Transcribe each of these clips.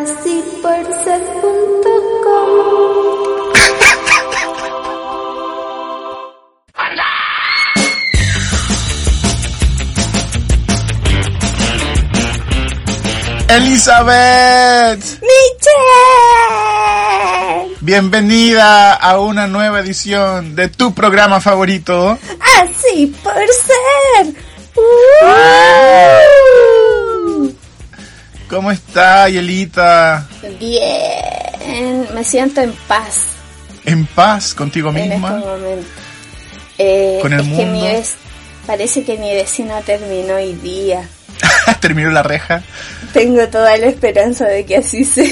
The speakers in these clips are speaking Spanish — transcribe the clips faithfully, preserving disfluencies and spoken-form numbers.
así por ser punto com. Elizabeth Michelle, bienvenida a una nueva edición de tu programa favorito, Así por ser. Uh. ¿Cómo está, Yelita? Bien, me siento en paz. ¿En paz contigo misma? En este momento. Eh, ¿Con el es mundo? Que mi vec- parece que mi vecino terminó hoy día. ¿Terminó la reja? Tengo toda la esperanza de que así sea.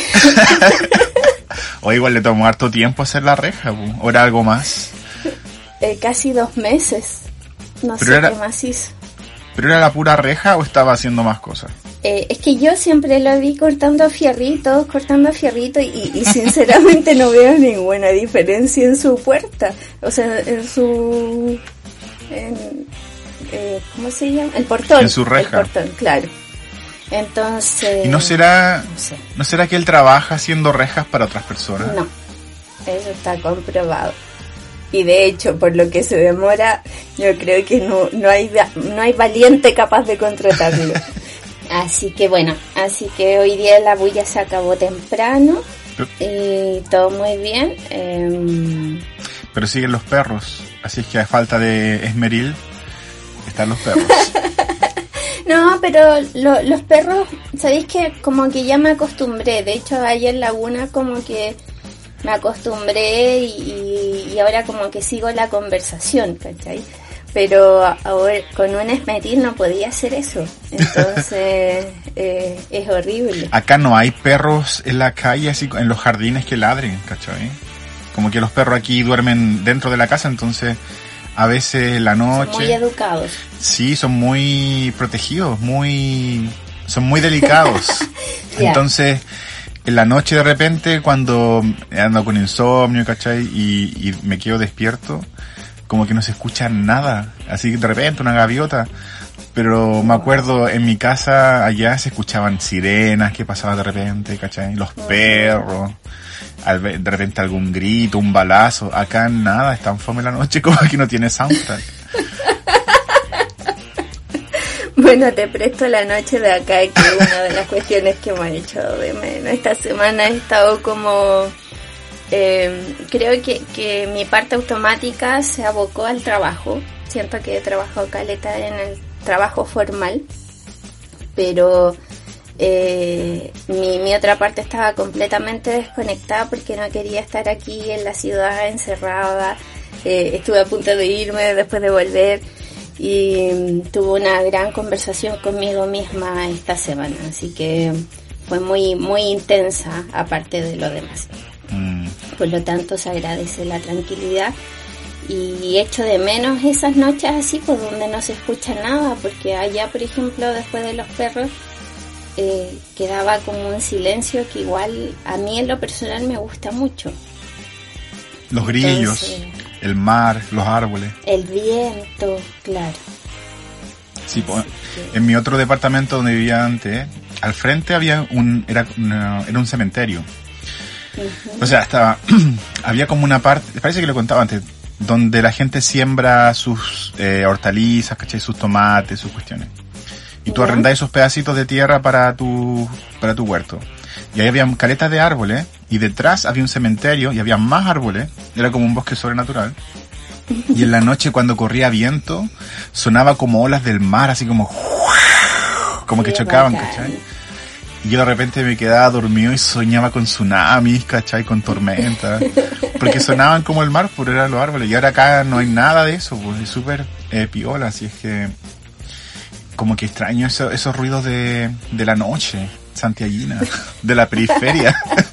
O igual le tomó harto tiempo hacer la reja, ¿o ¿o era algo más? Eh, casi dos meses. No Pero sé era- qué más hizo. ¿Pero era la pura reja o estaba haciendo más cosas? Eh, es que yo siempre lo vi cortando fierritos, cortando fierritos y, y sinceramente no veo ninguna diferencia en su puerta. O sea, en su... En, eh, ¿cómo se llama? El portón. En su reja. El portón, claro. Entonces... ¿Y no será, No sé. no será que él trabaja haciendo rejas para otras personas? No, eso está comprobado. Y de hecho, por lo que se demora, yo creo que no, no hay va- no hay valiente capaz de contratarlo. Así que bueno, así que hoy día la bulla se acabó temprano y todo muy bien. Eh, Pero siguen los perros, así es que a falta de esmeril están los perros. no, pero lo- los perros, ¿sabéis que como que ya me acostumbré? De hecho, ayer en Laguna como que me acostumbré y, y ahora como que sigo la conversación, ¿cachai? Pero ahora con un esmeril no podía hacer eso, entonces eh, es horrible. Acá no hay perros en la calle, así en los jardines que ladren, ¿cachai? Como que los perros aquí duermen dentro de la casa, entonces a veces en la noche... Son muy educados. Sí, son muy protegidos, muy... son muy delicados. Ya. Entonces, en la noche de repente, cuando ando con insomnio, ¿cachai? Y, y me quedo despierto, como que no se escucha nada. Así que de repente una gaviota. Pero me acuerdo, en mi casa allá se escuchaban sirenas que pasaban de repente, ¿cachai? Los perros. Al ve- de repente algún grito, un balazo. Acá nada, es tan fome la noche como que no tiene soundtrack. Bueno, te presto la noche de acá, que es una de las cuestiones que me ha hecho de menos. Esta semana he estado como... Eh, creo que, que mi parte automática se abocó al trabajo. Siento que he trabajado caleta en el trabajo formal, pero eh, mi, mi otra parte estaba completamente desconectada porque no quería estar aquí en la ciudad encerrada. Eh, estuve a punto de irme después de volver y mm, tuve una gran conversación conmigo misma esta semana, así que fue muy, muy intensa aparte de lo demás. Mm. Por lo tanto, se agradece la tranquilidad y echo de menos esas noches así, pues donde no se escucha nada, porque allá, por ejemplo, después de los perros, eh, quedaba como un silencio que igual a mí en lo personal me gusta mucho. Los grillos, Entonces, el mar, los árboles. el viento, claro. Sí, po, Así que- en mi otro departamento donde vivía antes, al frente había un, era, una- era un cementerio. Ujú. O sea, estaba, había como una parte, parece que lo contaba antes, donde la gente siembra sus eh, hortalizas, ¿cachai? Sus tomates, sus cuestiones. Y tú Ya. arrendás esos pedacitos de tierra para tu, para tu huerto. Y ahí había caletas de árboles, y detrás había un cementerio, y había más árboles, era como un bosque sobrenatural. Y en la noche cuando corría viento, sonaba como olas del mar, así como, como que Qué chocaban, bacán. ¿cachai? Y yo de repente me quedaba dormido y soñaba con tsunamis, ¿cachai? Con tormentas. Porque sonaban como el mar, pero eran los árboles. Y ahora acá no hay nada de eso, pues es súper eh, piola, así es que... Como que extraño eso- esos ruidos de, de la noche, santiaguina, de la periferia.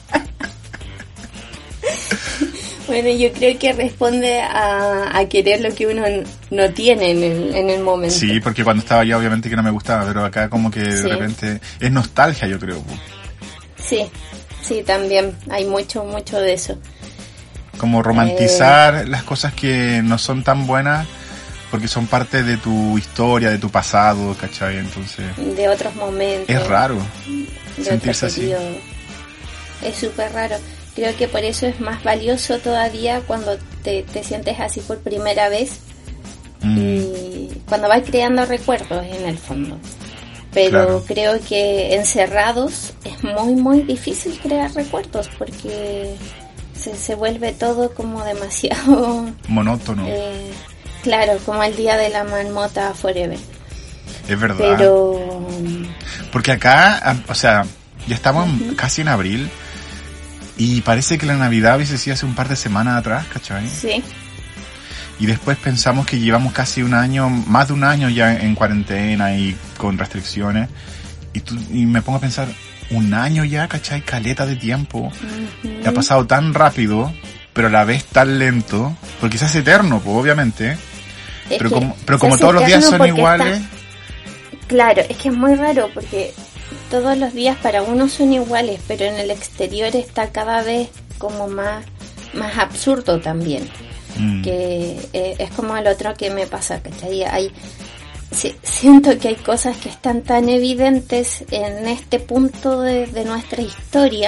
Bueno, yo creo que responde a, a querer lo que uno n- no tiene en el, en el momento. Sí, porque cuando estaba allá obviamente que no me gustaba, pero acá como que de Sí. repente es nostalgia, yo creo. pues. Sí, sí, también hay mucho, mucho de eso. Como romantizar las cosas que no son tan buenas porque son parte de tu historia, de tu pasado, ¿cachai? Entonces De otros momentos. es raro de sentirse otro así. periodo. es súper raro. Creo que por eso es más valioso todavía cuando te, te sientes así por primera vez mm. y cuando vas creando recuerdos en el fondo. Pero claro. creo que encerrados es muy muy difícil crear recuerdos porque se, se vuelve todo como demasiado monótono. Eh, claro, como el día de la marmota forever. Es verdad. Pero porque acá, o sea, ya estamos uh-huh. casi en abril y parece que la Navidad hubiese sido hace un par de semanas atrás, ¿cachai? Sí. Y después pensamos que llevamos casi un año, más de un año ya en cuarentena y con restricciones. Y, tú, y me pongo a pensar, un año ya, ¿cachai? Caleta de tiempo. Uh-huh. Ha pasado tan rápido, pero a la vez tan lento. Porque se hace eterno, pues, obviamente. Es pero como, pero como todos los días son iguales. Está... Claro, es que es muy raro porque todos los días para uno son iguales, pero en el exterior está cada vez como más, más absurdo también. Mm. Que eh, es como el otro que me pasa, ¿cachai? Hay, si, siento que hay cosas que están tan evidentes en este punto de, de nuestra historia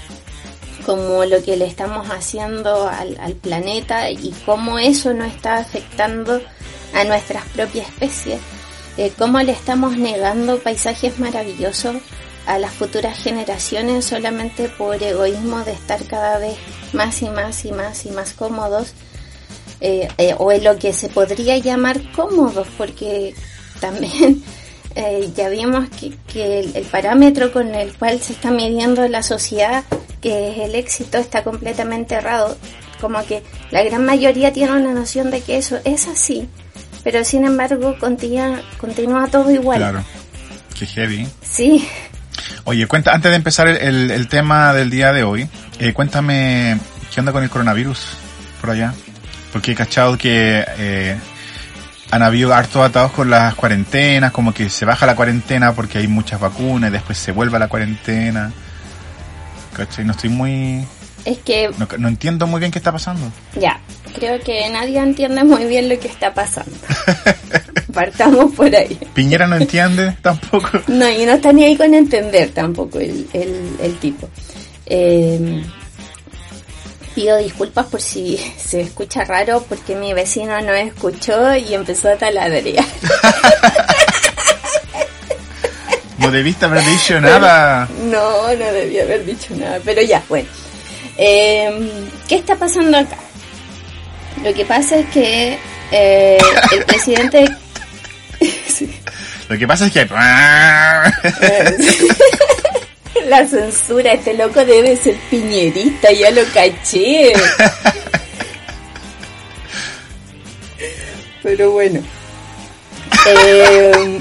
como lo que le estamos haciendo al, al planeta y cómo eso nos está afectando a nuestras propias especies, eh, cómo le estamos negando paisajes maravillosos a las futuras generaciones solamente por egoísmo de estar cada vez más y más y más y más cómodos. Eh, eh, o en lo que se podría llamar cómodos, porque también eh, ya vimos que, que el, el parámetro con el cual se está midiendo la sociedad, que es el éxito, está completamente errado. Como que la gran mayoría tiene una noción de que eso es así, pero sin embargo continúa, continúa todo igual. Claro, qué heavy. Sí. Oye, cuenta, antes de empezar el, el, el tema del día de hoy, eh, cuéntame qué onda con el coronavirus por allá. Porque he cachado que eh, han habido hartos atados con las cuarentenas, como que se baja la cuarentena porque hay muchas vacunas y después se vuelve a la cuarentena. ¿Cachai? No estoy muy... Es que... No, no entiendo muy bien qué está pasando. Ya, creo que nadie entiende muy bien lo que está pasando. Partamos por ahí. Piñera no entiende tampoco. No, y no está ni ahí con entender tampoco el, el, el tipo. Eh... Pido disculpas por si se escucha raro porque mi vecino no escuchó y empezó a taladrear. No debiste haber dicho nada. No, no debía haber dicho nada, pero ya, bueno. Eh, ¿Qué está pasando acá? Lo que pasa es que eh, el presidente... Sí. Lo que pasa es que... La censura, este loco debe ser piñerista, ya lo caché. Pero bueno. Eh...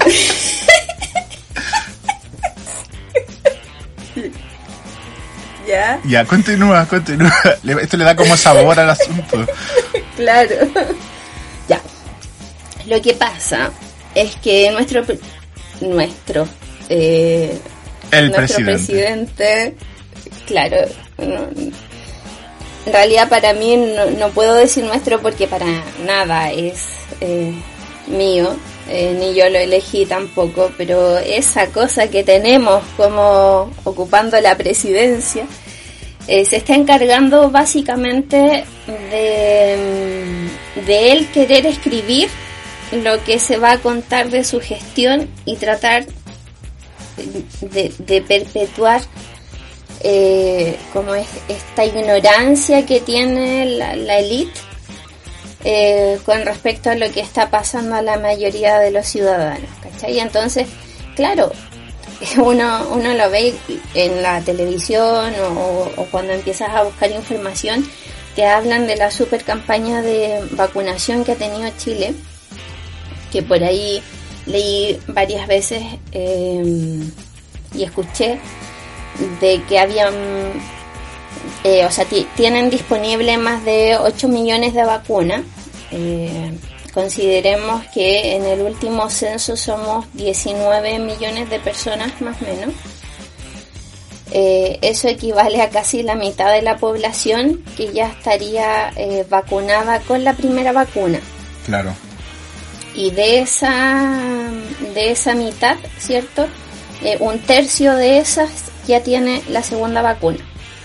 ¿Ya? Ya, continúa, continúa. Esto le da como sabor al asunto. Claro. Ya. Lo que pasa es que nuestro... Nuestro... Eh, El nuestro presidente. presidente, claro, no, en realidad para mí no, no puedo decir nuestro porque para nada es eh, mío, eh, ni yo lo elegí tampoco, pero esa cosa que tenemos como ocupando la presidencia eh, se está encargando básicamente de, de él querer escribir lo que se va a contar de su gestión y tratar De, de perpetuar eh, como es esta ignorancia que tiene la, la élite eh, con respecto a lo que está pasando a la mayoría de los ciudadanos, ¿cachai? Entonces, claro, uno uno lo ve en la televisión o, o cuando empiezas a buscar información, te hablan de la super campaña de vacunación que ha tenido Chile, que por ahí leí varias veces eh, y escuché de que habían, eh, o sea, t- tienen disponible más de ocho millones de vacunas. Eh, consideremos que en el último censo somos diecinueve millones de personas más o menos. Eh, eso equivale a casi la mitad de la población que ya estaría eh, vacunada con la primera vacuna. Claro. Y de esa de esa mitad, ¿cierto? Eh, un tercio de esas ya tiene la segunda vacuna.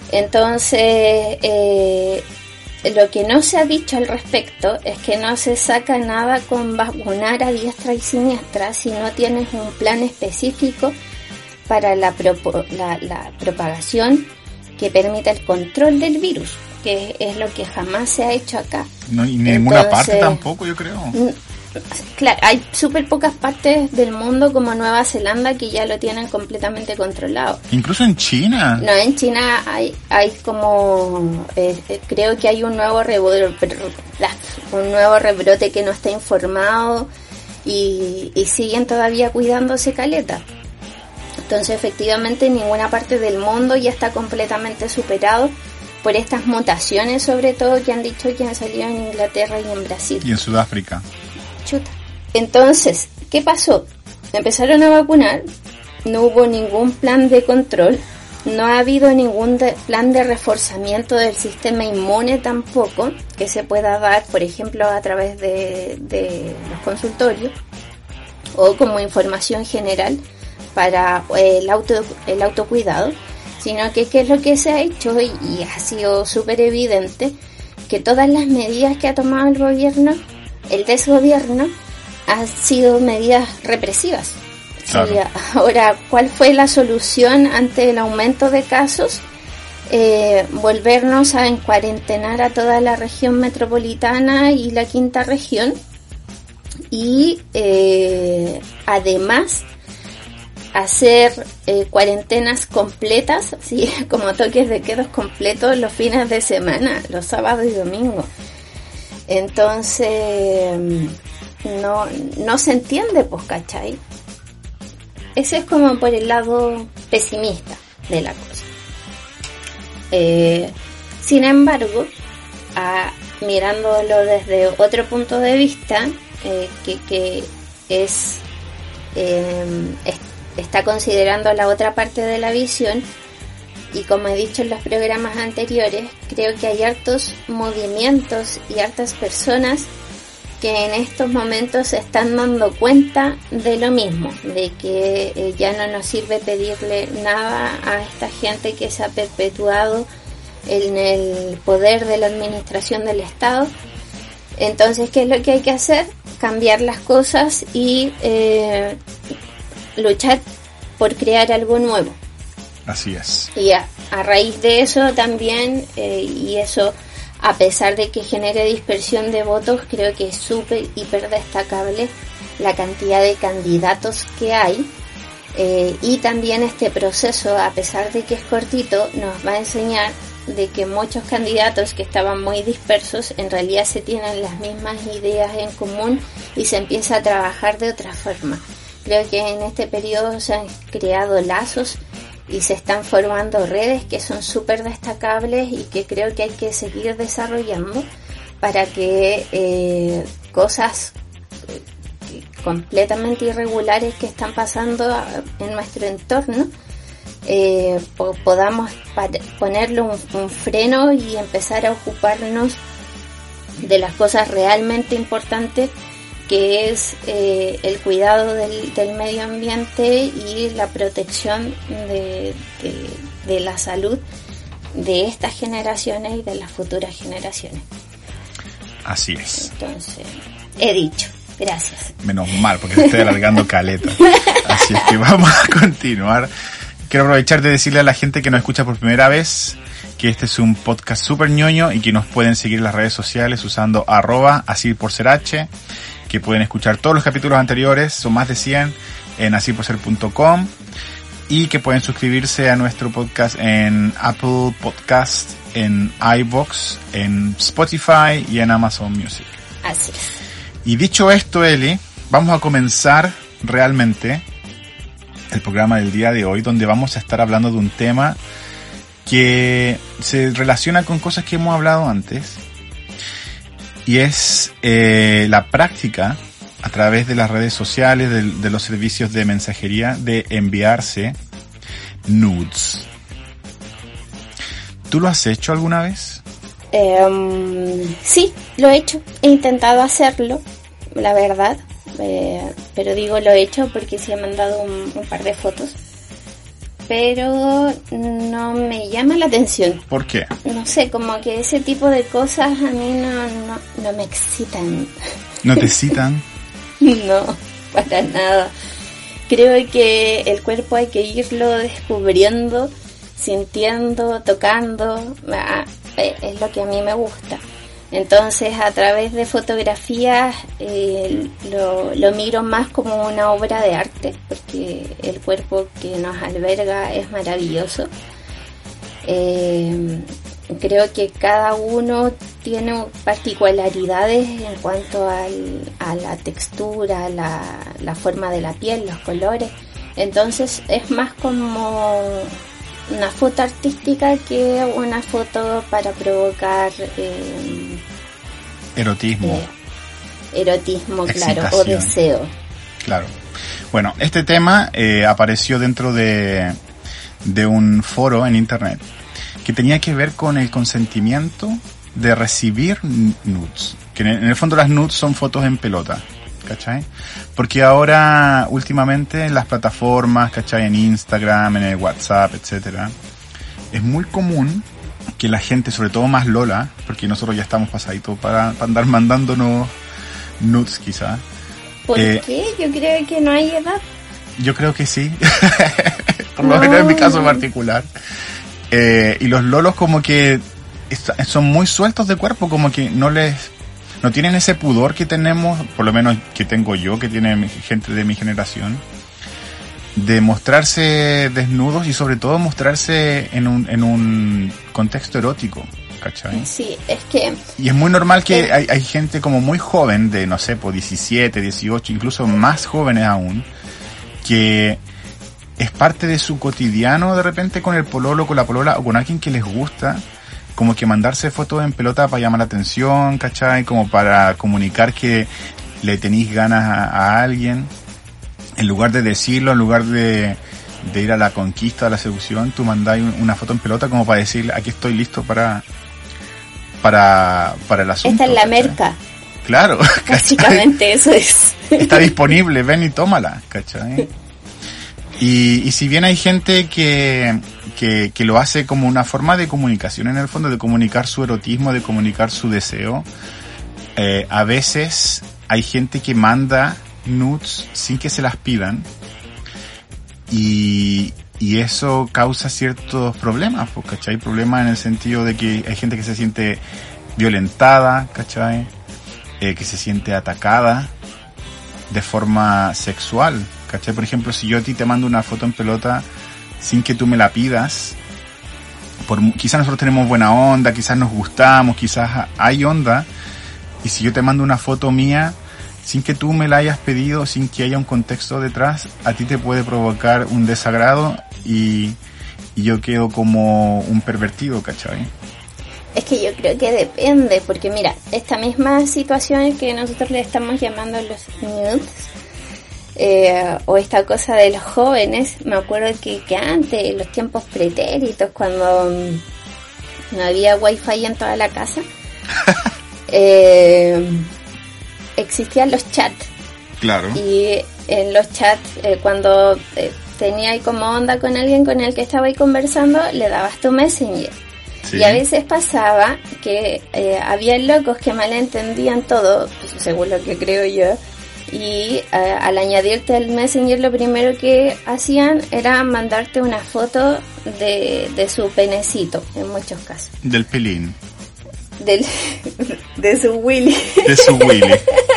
Entonces, eh, lo que no se ha dicho al respecto es que no se saca nada con vacunar a diestra y siniestra si no tienes un plan específico para la, propo- la, la propagación que permita el control del virus, que es lo que jamás se ha hecho acá. No, y ni en ninguna parte tampoco, yo creo. N- Claro, hay súper pocas partes del mundo como Nueva Zelanda que ya lo tienen completamente controlado. Incluso en China. No, en China hay hay como, eh, creo que hay un nuevo rebrote, un nuevo rebrote que no está informado y, y siguen todavía cuidándose caleta. Entonces, efectivamente, en ninguna parte del mundo ya está completamente superado por estas mutaciones, sobre todo, que han dicho que han salido en Inglaterra y en Brasil. Y en Sudáfrica. Chuta. Entonces, ¿qué pasó? Empezaron a vacunar, no hubo ningún plan de control, no ha habido ningún de, plan de reforzamiento del sistema inmune tampoco, que se pueda dar, por ejemplo, a través de, de los consultorios, o como información general para el, auto, el autocuidado, sino que qué es lo que se ha hecho, y, y ha sido súper evidente, que todas las medidas que ha tomado el gobierno, el desgobierno, han sido medidas represivas. Claro. Sí, ahora, ¿cuál fue la solución ante el aumento de casos? Eh, volvernos a encuarentenar a toda la región metropolitana y la quinta región, y eh, además hacer eh, cuarentenas completas, ¿sí? Como toques de quedas completos los fines de semana, los sábados y domingos. Entonces, no, no se entiende, pues, ¿cachai? Ese es como por el lado pesimista de la cosa. Eh, sin embargo, a, mirándolo desde otro punto de vista, eh, que, que es, eh, es, está considerando la otra parte de la visión, y como he dicho en los programas anteriores, creo que hay hartos movimientos y hartas personas que en estos momentos se están dando cuenta de lo mismo, de que eh, ya no nos sirve pedirle nada a esta gente que se ha perpetuado en el poder de la administración del Estado. Entonces, ¿qué es lo que hay que hacer? Cambiar las cosas y eh, luchar por crear algo nuevo. Así es. Y a, a raíz de eso también, eh, y eso a pesar de que genere dispersión de votos, creo que es súper, hiper destacable la cantidad de candidatos que hay, eh, y también este proceso, a pesar de que es cortito, nos va a enseñar de que muchos candidatos que estaban muy dispersos en realidad se tienen las mismas ideas en común y se empieza a trabajar de otra forma. Creo que en este periodo se han creado lazos y se están formando redes que son súper destacables y que creo que hay que seguir desarrollando para que eh, cosas eh, completamente irregulares que están pasando en nuestro entorno eh, po- podamos pa- ponerle un, un freno y empezar a ocuparnos de las cosas realmente importantes, que es eh, el cuidado del, del medio ambiente y la protección de, de, de la salud de estas generaciones y de las futuras generaciones. Así es. Entonces, he dicho, gracias. Menos mal, porque estoy alargando caleta. Así es que vamos a continuar. Quiero aprovechar de decirle a la gente que nos escucha por primera vez que este es un podcast súper ñoño y que nos pueden seguir en las redes sociales usando arroba así por ser h, que pueden escuchar todos los capítulos anteriores, son más de cien, en así por ser punto com, y que pueden suscribirse a nuestro podcast en Apple Podcast, en iVoox, en Spotify y en Amazon Music. Así es. Y dicho esto, Eli, vamos a comenzar realmente el programa del día de hoy, donde vamos a estar hablando de un tema que se relaciona con cosas que hemos hablado antes, y es eh, la práctica a través de las redes sociales, de, de los servicios de mensajería, de enviarse nudes. ¿Tú lo has hecho alguna vez? Eh, sí, lo he hecho. He intentado hacerlo, la verdad. Eh, pero digo lo he hecho porque sí he mandado un, un par de fotos. pero no me llama la atención. ¿Por qué? No sé, como que ese tipo de cosas a mí no, no, no me excitan. ¿No te excitan? No, para nada. Creo que el cuerpo hay que irlo descubriendo, sintiendo, tocando. Ah, es lo que a mí me gusta. Entonces, a través de fotografías eh, lo, lo miro más como una obra de arte, porque el cuerpo que nos alberga es maravilloso. Eh, creo que cada uno tiene particularidades en cuanto al, a la textura, la, la forma de la piel, los colores. Entonces, es más como una foto artística que una foto para provocar eh, erotismo. Eh, erotismo, excitación, claro, o deseo. Claro. Bueno, este tema eh, apareció dentro de, de un foro en internet que tenía que ver con el consentimiento de recibir nudes. Que en el, en el fondo las nudes son fotos en pelota. ¿Cachai? Porque ahora, últimamente, en las plataformas, ¿cachai? En Instagram, en el WhatsApp, etcétera, es muy común que la gente, sobre todo más Lola, porque nosotros ya estamos pasaditos para, para andar mandándonos nudes, quizás. ¿Por eh, qué? Yo creo que no hay edad. Yo creo que sí. Por lo menos en mi caso particular. Eh, y los lolos como que son muy sueltos de cuerpo, como que no les... no tienen ese pudor que tenemos, por lo menos que tengo yo, que tiene gente de mi generación, de mostrarse desnudos y sobre todo mostrarse en un, en un contexto erótico, ¿cachai? Sí, es que... Y es muy normal que eh, hay, hay gente como muy joven, de no sé, por diecisiete, dieciocho, incluso más jóvenes aún, que es parte de su cotidiano de repente con el pololo, con la polola o con alguien que les gusta, como que mandarse fotos en pelota para llamar la atención, ¿cachai? Como para comunicar que le tenéis ganas a, a alguien. En lugar de decirlo, en lugar de, de ir a la conquista, a la seducción, tú mandáis una foto en pelota como para decir, aquí estoy listo para para, para el asunto. Esta es la ¿cachai? merca. Claro. Básicamente eso es. Está disponible, ven y tómala, ¿cachai? Y, y si bien hay gente que... Que, que lo hace como una forma de comunicación en el fondo, de comunicar su erotismo, de comunicar su deseo. Eh, a veces hay gente que manda nudes sin que se las pidan y, y eso causa ciertos problemas, pues, ¿cachai? Problemas en el sentido de que hay gente que se siente violentada, ¿cachai? Eh, que se siente atacada de forma sexual, ¿cachai? Por ejemplo, si yo a ti te mando una foto en pelota sin que tú me la pidas, por, quizás nosotros tenemos buena onda, quizás nos gustamos, quizás hay onda, y si yo te mando una foto mía sin que tú me la hayas pedido, sin que haya un contexto detrás, a ti te puede provocar un desagrado y, y yo quedo como un pervertido, ¿cachai? Es que yo creo que depende, porque mira, esta misma situación que nosotros le estamos llamando los nudes, Eh, o esta cosa de los jóvenes, me acuerdo que, que antes, en los tiempos pretéritos, cuando um, no había wifi en toda la casa, eh, existían los chats. Claro. Y en los chats, eh, cuando eh, tenía ahí como onda con alguien con el que estaba ahí conversando, le dabas tu Messenger. Sí. Y a veces pasaba que eh, había locos que malentendían todo, según lo que creo yo, y uh, al añadirte al Messenger lo primero que hacían era mandarte una foto de, de su penecito, en muchos casos. Del pelín. Del, de su Willy. De su Willy.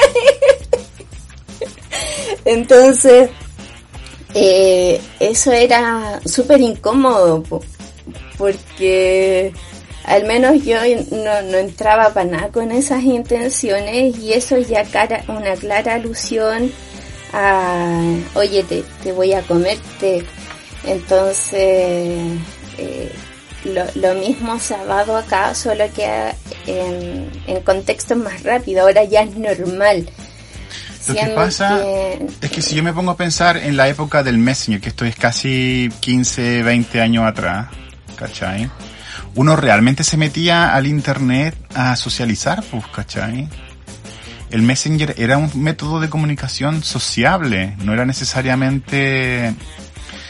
Entonces, eh, eso era súper incómodo, porque al menos yo no, no entraba para nada con esas intenciones, y eso ya cara, una clara alusión a, oye, te, te voy a comerte. Entonces, eh, lo, lo mismo se ha dado acá, solo que en, en contextos más rápidos. Ahora ya es normal. Lo que pasa que... es que si yo me pongo a pensar en la época del Messenger, que esto es casi quince, veinte años atrás, ¿cachai? Uno realmente se metía al internet a socializar, pues, ¿cachai? El Messenger era un método de comunicación sociable, no era necesariamente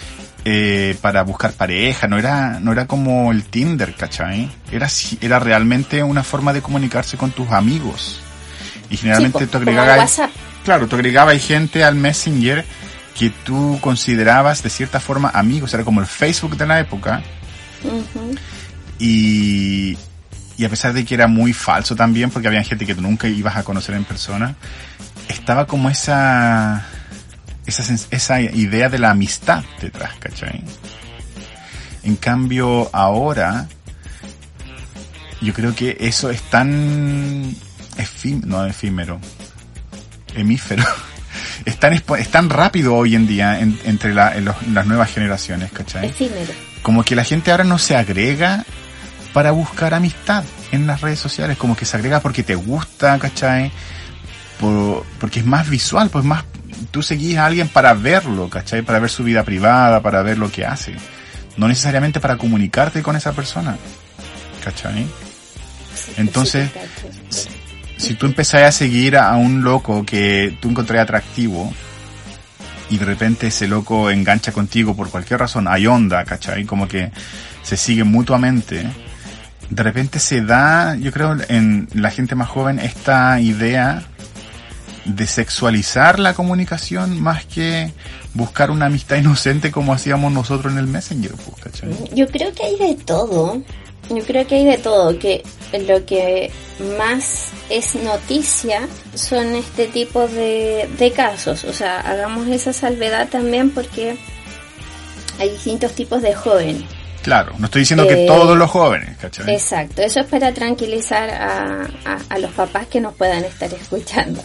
eh, para buscar pareja, no era, no era como el Tinder, ¿cachai? Era, era realmente una forma de comunicarse con tus amigos. Y generalmente sí, pues, tú agregabas, claro, tú agregabas gente al Messenger que tú considerabas de cierta forma amigos, era como el Facebook de la época. Uh-huh. Y, y a pesar de que era muy falso también, porque había gente que tú nunca ibas a conocer en persona, estaba como esa, esa, esa idea de la amistad detrás, ¿cachai? En cambio, ahora, yo creo que eso es tan efímero, no efímero, hemífero, es tan, es tan rápido hoy en día en, entre la, en los, las nuevas generaciones, ¿cachai? Efímero. Como que la gente ahora no se agrega para buscar amistad en las redes sociales, como que se agrega porque te gusta, ¿cachai? Por, porque es más visual, pues más, tú seguís a alguien para verlo, ¿cachai? Para ver su vida privada, para ver lo que hace. No necesariamente para comunicarte con esa persona, ¿cachai? Entonces, si, si tú empezás a seguir a un loco que tú encontrás atractivo y de repente ese loco engancha contigo por cualquier razón, hay onda, ¿cachai? Como que se siguen mutuamente. De repente se da, yo creo, en la gente más joven esta idea de sexualizar la comunicación más que buscar una amistad inocente como hacíamos nosotros en el Messenger, ¿cachai? Yo creo que hay de todo. Yo creo que hay de todo, que lo que más es noticia son este tipo de, de casos. O sea, hagamos esa salvedad también porque hay distintos tipos de jóvenes. Claro, no estoy diciendo eh, que todos los jóvenes, ¿cachai? Exacto, eso es para tranquilizar a, a, a los papás que nos puedan estar escuchando.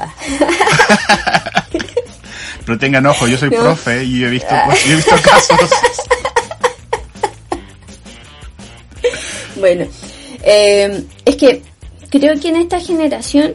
Pero tengan ojo, yo soy no. profe y he visto, yo he visto casos. Bueno, eh, es que creo que en esta generación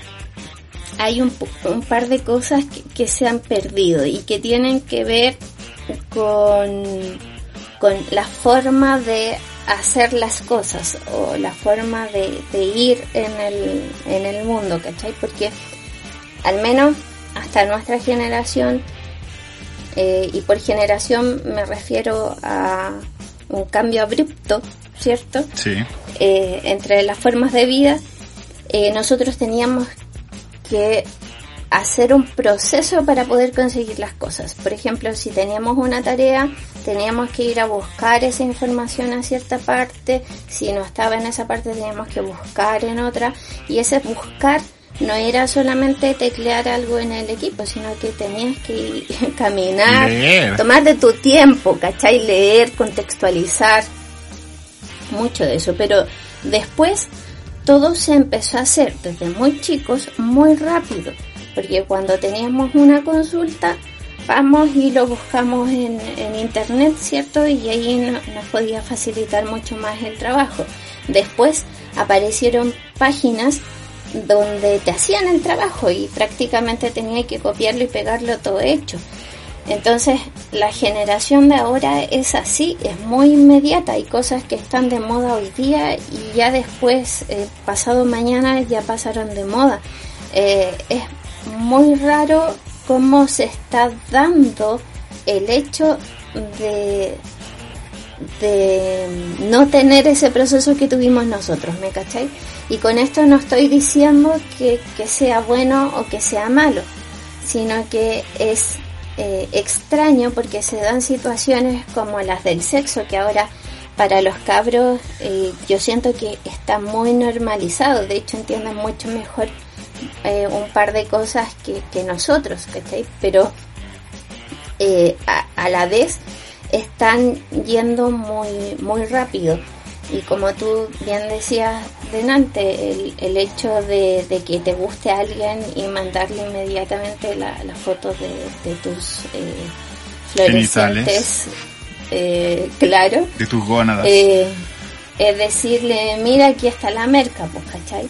hay un, un par de cosas que, que se han perdido y que tienen que ver con, con la forma de hacer las cosas o la forma de, de ir en el, en el mundo, ¿cachai? Porque al menos hasta nuestra generación, eh, y por generación me refiero a un cambio abrupto, ¿cierto? Sí. Eh, entre las formas de vida, eh, nosotros teníamos que hacer un proceso para poder conseguir las cosas. Por ejemplo, si teníamos una tarea, teníamos que ir a buscar esa información a cierta parte. Si no estaba en esa parte, teníamos que buscar en otra. Y ese buscar no era solamente teclear algo en el equipo, sino que tenías que ir, caminar, leer. Tomarte tu tiempo, ¿cachai? Leer, contextualizar. Mucho de eso, pero después todo se empezó a hacer desde muy chicos, muy rápido, porque cuando teníamos una consulta, vamos y lo buscamos en, en internet, ¿cierto? Y ahí no, nos podía facilitar mucho más el trabajo. Después aparecieron páginas donde te hacían el trabajo y prácticamente tenía que copiarlo y pegarlo todo hecho. Entonces la generación de ahora es así, es muy inmediata, hay cosas que están de moda hoy día y ya después, eh, pasado mañana ya pasaron de moda. Eh, es muy raro cómo se está dando el hecho de, de no tener ese proceso que tuvimos nosotros, ¿me cachai? Y con esto no estoy diciendo que, que sea bueno o que sea malo, sino que es Eh, extraño porque se dan situaciones como las del sexo que ahora para los cabros eh, yo siento que está muy normalizado, de hecho entienden mucho mejor eh, un par de cosas que, que nosotros, ¿cachai? Pero eh, a, a la vez están yendo muy muy rápido y como tú bien decías delante, el, el hecho de, de que te guste a alguien y mandarle inmediatamente la, la foto de, de tus eh, fluorescentes, eh, claro, de tus gónadas, eh, es decirle, mira, aquí está la merca, pues, ¿cachai?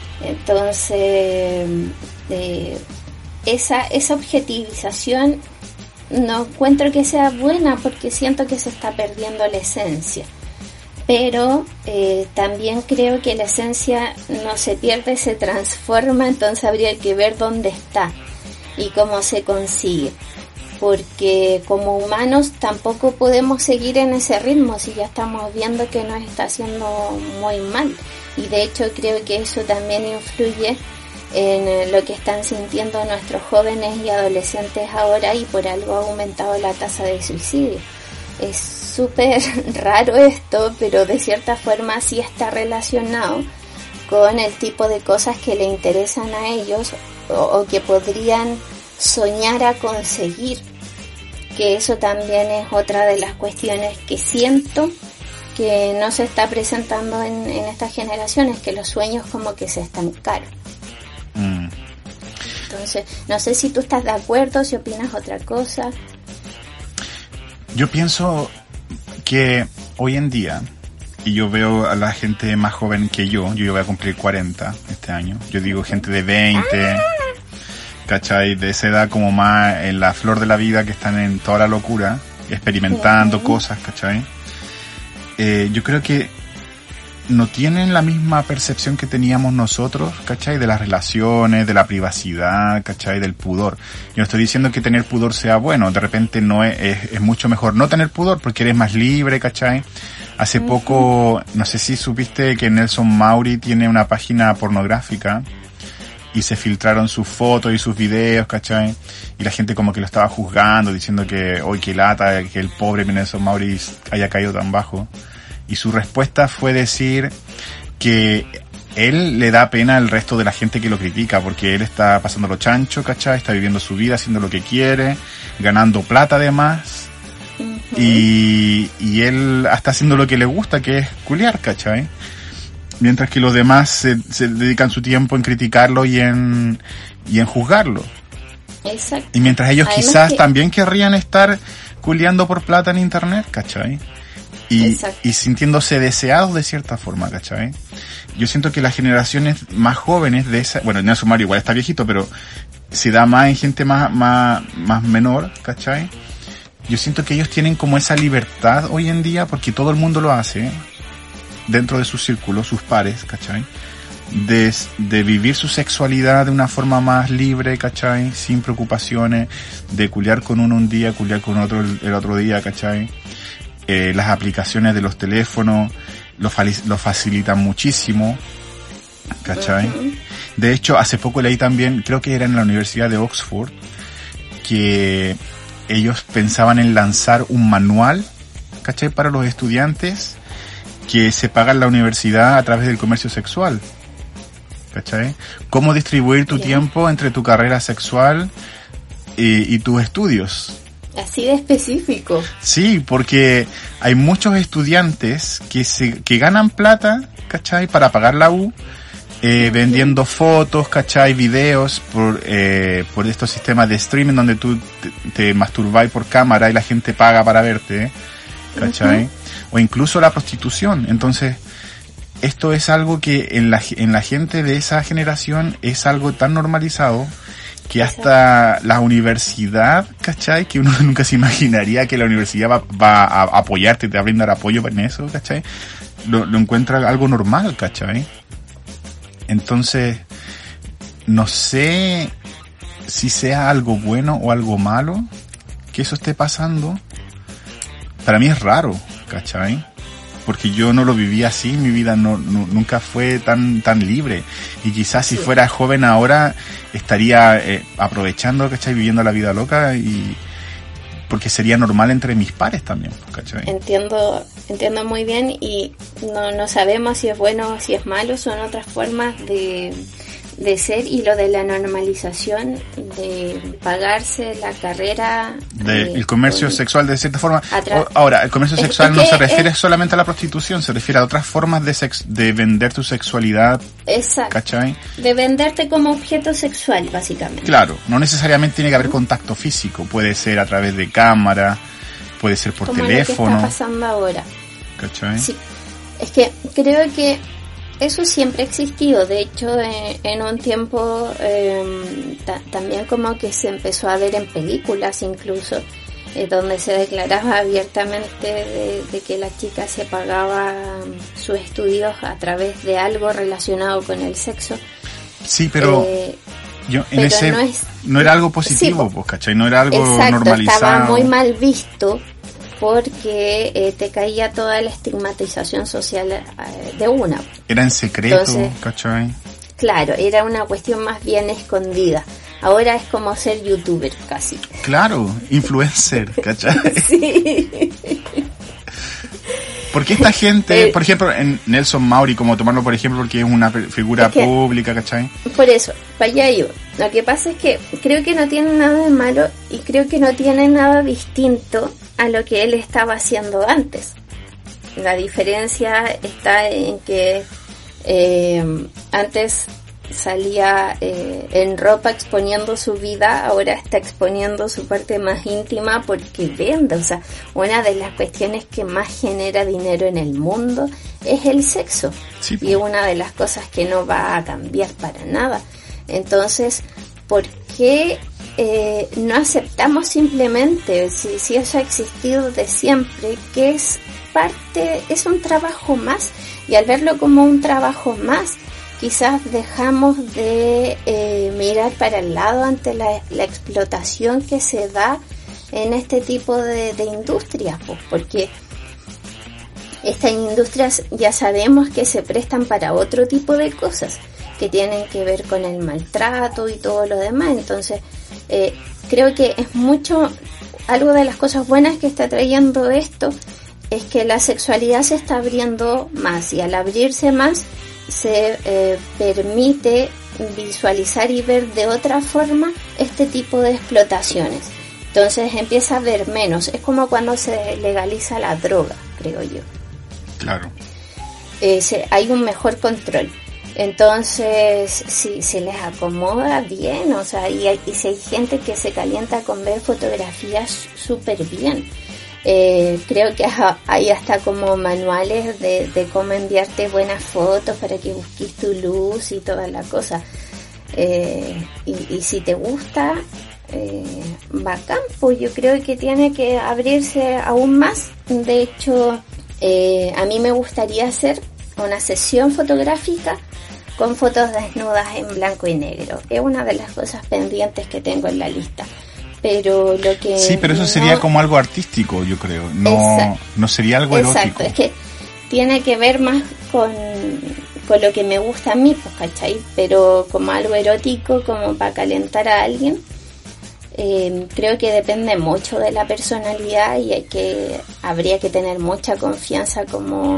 Entonces eh, esa, esa objetivización no encuentro que sea buena porque siento que se está perdiendo la esencia. Pero eh, también creo que la esencia no se pierde, se transforma, entonces habría que ver dónde está y cómo se consigue. porque como humanos tampoco podemos seguir en ese ritmo si ya estamos viendo que nos está haciendo muy mal. Y de hecho creo que eso también influye en lo que están sintiendo nuestros jóvenes y adolescentes ahora, y por algo ha aumentado la tasa de suicidio. Es súper raro esto, pero de cierta forma sí está relacionado con el tipo de cosas que le interesan a ellos o, o que podrían soñar a conseguir, que eso también es otra de las cuestiones que siento que no se está presentando en, en estas generaciones, que los sueños como que se estancaron. Mm. Entonces, no sé si tú estás de acuerdo, si opinas otra cosa. Yo pienso que hoy en día, y yo veo a la gente más joven que yo, yo voy a cumplir cuarenta este año, yo digo gente de veinte, ah. ¿cachai? De esa edad como más en la flor de la vida, que están en toda la locura, experimentando uh-huh. cosas, ¿cachai? Eh, yo creo que no tienen la misma percepción que teníamos nosotros, ¿cachai? De las relaciones, de la privacidad, ¿cachai? Del pudor. Yo no estoy diciendo que tener pudor sea bueno, de repente no es, es, es mucho mejor no tener pudor porque eres más libre, ¿cachai? Hace uh-huh. poco, no sé si supiste que Nelson Mauri tiene una página pornográfica y se filtraron sus fotos y sus videos, ¿cachai? Y la gente como que lo estaba juzgando, diciendo que, hoy qué lata, que el pobre Nelson Mauri haya caído tan bajo. Y su respuesta fue decir que él le da pena al resto de la gente que lo critica, porque él está pasando lo chancho, ¿cachai? Está viviendo su vida, haciendo lo que quiere, ganando plata además. Uh-huh. Y, y él está haciendo lo que le gusta, que es culiar, ¿cachai? Mientras que los demás se, se dedican su tiempo en criticarlo y en, y en juzgarlo. Exacto. Y mientras ellos Además quizás que... también querrían estar culiando por plata en internet, ¿cachai? Y, y sintiéndose deseados de cierta forma, ¿cachai? Yo siento que las generaciones más jóvenes de esa, bueno, Nelson Mauri igual está viejito, pero se da más en gente más, más, más menor, ¿cachai? Yo siento que ellos tienen como esa libertad hoy en día, porque todo el mundo lo hace, dentro de su círculo, sus pares, ¿cachai? De, de vivir su sexualidad de una forma más libre, ¿cachai? Sin preocupaciones, de culiar con uno un día, culiar con otro el, el otro día, ¿cachai? Eh, las aplicaciones de los teléfonos lo, fa- lo facilitan muchísimo, ¿cachai? Uh-huh. De hecho, hace poco leí también, creo que era en la Universidad de Oxford, que ellos pensaban en lanzar un manual, ¿cachai? Para los estudiantes que se pagan la universidad a través del comercio sexual, ¿cachai? Cómo distribuir tu Bien. tiempo entre tu carrera sexual y, y tus estudios. Así de específico. Sí, porque hay muchos estudiantes que se que ganan plata, ¿cachai? Para pagar la U, eh, vendiendo fotos, ¿cachai? Videos por eh, por estos sistemas de streaming donde tú te, te masturbas por cámara y la gente paga para verte, ¿cachai? Uh-huh. O incluso la prostitución. Entonces, esto es algo que en la en la gente de esa generación es algo tan normalizado que hasta la universidad, ¿cachai? Que uno nunca se imaginaría que la universidad va, va a apoyarte, te va a brindar apoyo en eso, ¿cachai? Lo, lo encuentra algo normal, ¿cachai? Entonces, no sé si sea algo bueno o algo malo que eso esté pasando. Para mí es raro, ¿cachai? Porque yo no lo viví así, mi vida no, no nunca fue tan tan libre, y quizás si sí. fuera joven ahora estaría eh, aprovechando, ¿cachai? Viviendo la vida loca, y porque sería normal entre mis pares también, ¿cachai? Entiendo, entiendo muy bien, y no no sabemos si es bueno o si es malo, son otras formas de de ser, y lo de la normalización de pagarse la carrera de, eh, el comercio con, sexual de cierta forma. Atra- Ahora, el comercio es, sexual es no se refiere es, solamente a la prostitución, se refiere a otras formas de sex, de vender tu sexualidad. Exacto. ¿Cachai? De venderte como objeto sexual, básicamente. Claro, no necesariamente tiene que haber contacto físico, puede ser a través de cámara, puede ser por como teléfono. Lo que está pasando ahora. ¿Cachai? Sí. Es que creo que eso siempre ha existido. De hecho, eh, en un tiempo eh, ta- también como que se empezó a ver en películas incluso, eh, donde se declaraba abiertamente de, de que la chica se pagaba sus estudios a través de algo relacionado con el sexo. Sí, pero... Eh, Yo, en pero ese, no, es, no era algo positivo, sí, pues, ¿cachai? No era algo exacto, normalizado. Estaba muy mal visto porque eh, te caía toda la estigmatización social eh, de una. Era en secreto, entonces, ¿cachai? Claro, era una cuestión más bien escondida. Ahora es como ser youtuber casi. Claro, influencer, ¿cachai? Sí. Porque esta gente, por ejemplo, en Nelson Mauri, como tomarlo por ejemplo, porque es una figura es que, pública, ¿cachai? Por eso, para allá yo. Lo que pasa es que creo que no tiene nada de malo y creo que no tiene nada distinto a lo que él estaba haciendo antes. La diferencia está en que eh, antes salía eh, en ropa exponiendo su vida, ahora está exponiendo su parte más íntima porque vende. O sea, una de las cuestiones que más genera dinero en el mundo es el sexo. Sí. Y una de las cosas que no va a cambiar para nada. Entonces, ¿por qué eh, no aceptamos simplemente, si, si eso ha existido de siempre, que es parte, es un trabajo más? Y al verlo como un trabajo más, quizás dejamos de eh, mirar para el lado ante la, la explotación que se da en este tipo de, de industrias, pues, porque estas industrias ya sabemos que se prestan para otro tipo de cosas que tienen que ver con el maltrato y todo lo demás. Entonces eh, creo que es mucho, algo de las cosas buenas que está trayendo esto es que la sexualidad se está abriendo más, y al abrirse más se eh, permite visualizar y ver de otra forma este tipo de explotaciones. Entonces empieza a ver menos. Es como cuando se legaliza la droga, creo yo. Claro. Eh, se, hay un mejor control. Entonces, si se les acomoda bien, o sea, y, y si hay gente que se calienta con ver fotografías, súper bien. Eh, creo que hay hasta como manuales de, de cómo enviarte buenas fotos para que busques tu luz y toda la cosa. Eh, y, y si te gusta, eh, bacán, pues yo creo que tiene que abrirse aún más. De hecho, eh, a mí me gustaría hacer una sesión fotográfica con fotos desnudas en blanco y negro. Es una de las cosas pendientes que tengo en la lista. Pero lo que sí, pero eso no, sería como algo artístico, yo creo. No, no sería algo erótico. Exacto, es que tiene que ver más con, con lo que me gusta a mí, pues, ¿cachai? Pero como algo erótico, como para calentar a alguien, eh, creo que depende mucho de la personalidad y hay que habría que tener mucha confianza como,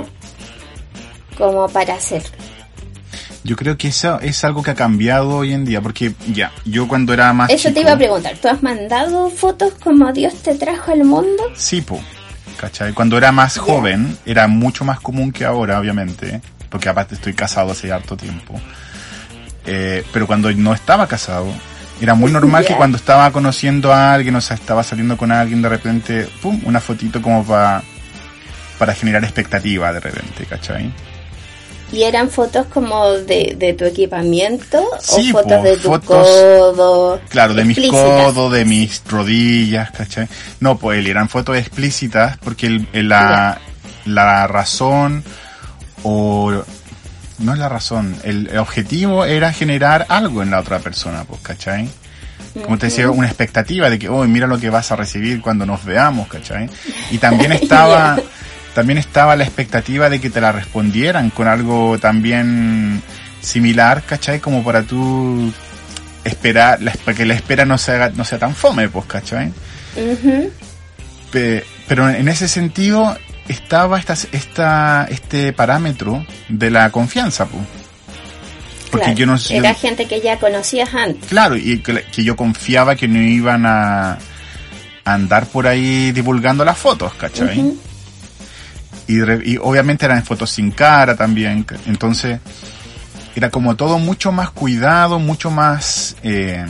como para hacerlo. Yo creo que eso es algo que ha cambiado hoy en día, porque ya, yo cuando era más Eso chico, te iba a preguntar, ¿tú has mandado fotos como Dios te trajo al mundo? Sí, po, ¿cachai? Cuando era más yeah. joven, era mucho más común que ahora, obviamente, porque aparte estoy casado hace harto tiempo. Eh, pero cuando no estaba casado, era muy normal yeah. que cuando estaba conociendo a alguien, o sea, estaba saliendo con alguien, de repente, pum, una fotito como para para generar expectativa, de repente, ¿cachai? ¿Y eran fotos como de, de tu equipamiento? Sí, ¿o fotos po, de tu fotos, codo? Claro, de explícitas. mis codos, de mis rodillas, ¿cachai? No, pues eran fotos explícitas porque el, el, la, la razón, o no es la razón, el, el objetivo era generar algo en la otra persona, pues, ¿cachai? Como te decía, una expectativa de que, oh, mira lo que vas a recibir cuando nos veamos, ¿cachai? Y también estaba... yeah. También estaba la expectativa de que te la respondieran con algo también similar, ¿cachai? Como para tú esperar, para que la espera no sea, no sea tan fome, pues, ¿cachai? Uh-huh. Pe, pero en ese sentido estaba esta, esta, este parámetro de la confianza, pues. Porque claro, yo no era yo, gente que ya conocías antes. Claro, y que, que yo confiaba que no iban a, a andar por ahí divulgando las fotos, ¿cachai? Uh-huh. Y, y obviamente eran fotos sin cara también, entonces era como todo mucho más cuidado, mucho más eh,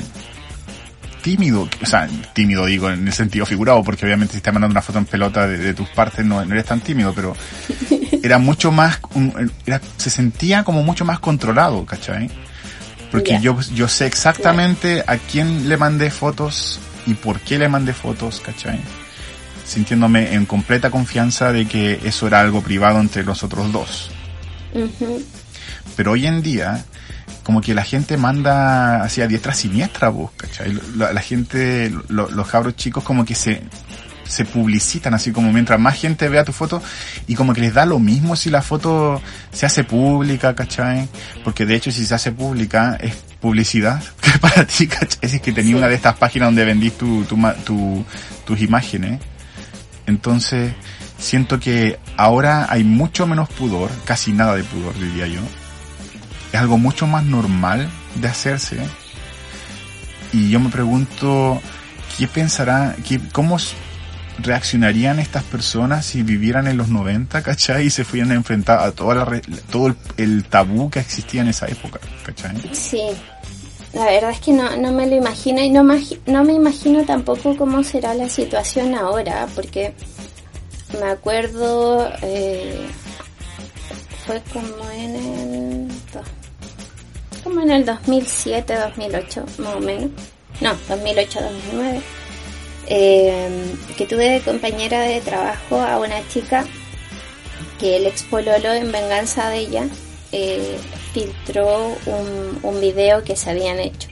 tímido, o sea, tímido digo en el sentido figurado, porque obviamente si estás mandando una foto en pelota de, de tus partes no, no eres tan tímido, pero era mucho más, un, era, se sentía como mucho más controlado, ¿cachai? Porque yeah. yo, yo sé exactamente yeah. a quién le mandé fotos y por qué le mandé fotos, ¿cachai? Sintiéndome en completa confianza de que eso era algo privado entre nosotros dos. Uh-huh. Pero hoy en día como que la gente manda hacia diestra siniestra, vos, ¿cachai? La, la gente, lo, los cabros chicos como que se, se publicitan, así como mientras más gente vea tu foto, y como que les da lo mismo si la foto se hace pública, ¿cachai? Porque de hecho si se hace pública es publicidad para ti, ¿cachai? Si es que tenía sí. una de estas páginas donde vendís tu, tu, tu, tus imágenes. Entonces, siento que ahora hay mucho menos pudor, casi nada de pudor, diría yo. Es algo mucho más normal de hacerse. Y yo me pregunto, ¿qué pensará, qué, cómo reaccionarían estas personas si vivieran en los noventa, ¿cachai? Y se fueran a enfrentar a toda la, todo el, el tabú que existía en esa época, ¿cachai? Sí, la verdad es que no, no me lo imagino, y no, no me imagino tampoco cómo será la situación ahora, porque me acuerdo, eh, fue como en el... como en el dos mil siete, dos mil ocho, más o menos. No, dos mil ocho, dos mil nueve. Eh, que tuve de compañera de trabajo a una chica que el expololo, en venganza de ella, eh, filtró un, un video que se habían hecho.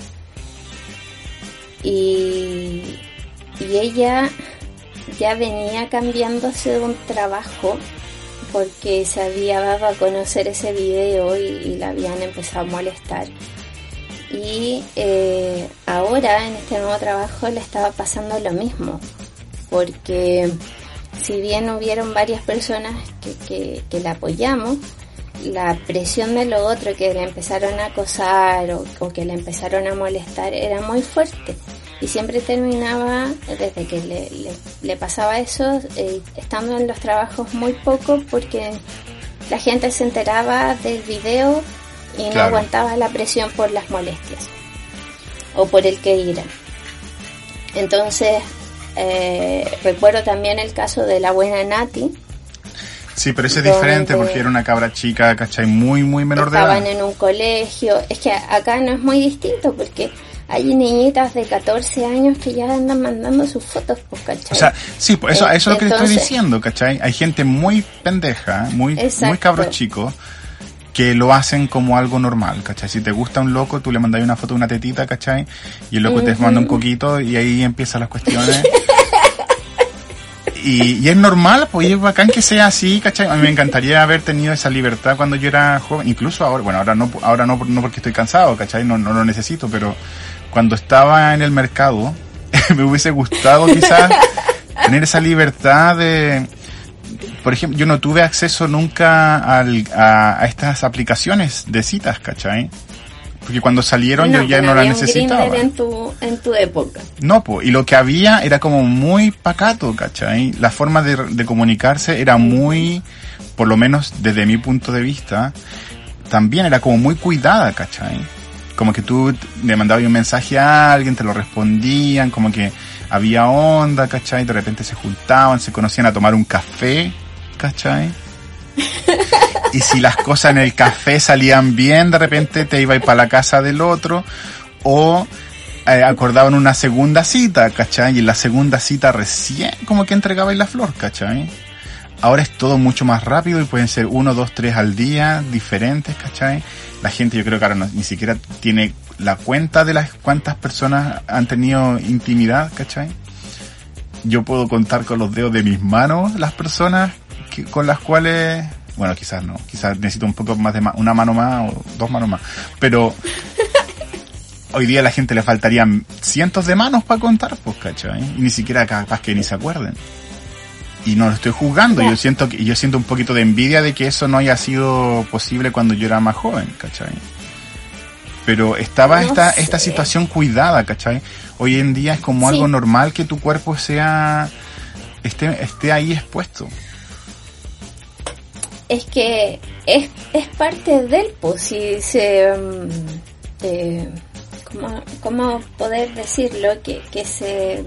Y, y ella ya venía cambiándose de un trabajo porque se había dado a conocer ese video y, y la habían empezado a molestar. Y eh, ahora en este nuevo trabajo le estaba pasando lo mismo, porque si bien hubieron varias personas que, que, que la apoyamos, la presión de lo otro, que le empezaron a acosar o, o que le empezaron a molestar, era muy fuerte. Y siempre terminaba, desde que le, le, le pasaba eso, eh, estando en los trabajos muy poco, porque la gente se enteraba del video y no claro. aguantaba la presión por las molestias o por el que irán. Entonces, eh, recuerdo también el caso de la buena Nati. Sí, pero ese es diferente porque era una cabra chica, ¿cachai? Muy, muy menor de edad. Estaban en un colegio. Es que acá no es muy distinto porque hay niñitas de catorce años que ya andan mandando sus fotos, pues, ¿cachai? O sea, sí, pues eso, eso es lo que Entonces, estoy diciendo, ¿cachai? Hay gente muy pendeja, muy, muy cabros chicos, que lo hacen como algo normal, ¿cachai? Si te gusta un loco, tú le mandas una foto de una tetita, ¿cachai? Y el loco uh-huh. te manda un coquito y ahí empiezan las cuestiones. y, y es normal, pues es bacán que sea así, ¿cachai? A mí me encantaría haber tenido esa libertad cuando yo era joven, incluso ahora, bueno, ahora no, ahora no, no porque estoy cansado, ¿cachai? No, no lo necesito, pero cuando estaba en el mercado, me hubiese gustado quizás tener esa libertad de... Por ejemplo, yo no tuve acceso nunca al, a, a estas aplicaciones de citas, ¿cachai? Porque cuando salieron no, yo ya no las necesitaba. En tu, en tu época. No, pues, y lo que había era como muy pacato, ¿cachai? La forma de, de comunicarse era muy, por lo menos desde mi punto de vista, también era como muy cuidada, ¿cachai? Como que tú le mandabas un mensaje a alguien, te lo respondían, como que había onda, ¿cachai? De repente se juntaban, se conocían a tomar un café, ¿cachai? Y si las cosas en el café salían bien, de repente te ibas para la casa del otro, o eh, acordaban una segunda cita, ¿cachai? Y en la segunda cita recién como que entregabais la flor, ¿cachai? Ahora es todo mucho más rápido y pueden ser uno, dos, tres al día, diferentes, ¿cachai? La gente yo creo que ahora no, ni siquiera tiene la cuenta de las cuántas personas han tenido intimidad, ¿cachai? Yo puedo contar con los dedos de mis manos las personas que, con las cuales, bueno, quizás no, quizás necesito un poco más de ma- una mano más o dos manos más, pero hoy día a la gente le faltarían cientos de manos para contar, pues, ¿cachai? Y ni siquiera capaz que ni se acuerden. Y no lo estoy juzgando, yo siento que yo siento un poquito de envidia de que eso no haya sido posible cuando yo era más joven, ¿cachai? Pero estaba no esta sé. esta situación cuidada, ¿cachai? Hoy en día es como sí. algo normal que tu cuerpo sea esté esté ahí expuesto. Es que es es parte del pues si se eh, cómo cómo poder decirlo que que se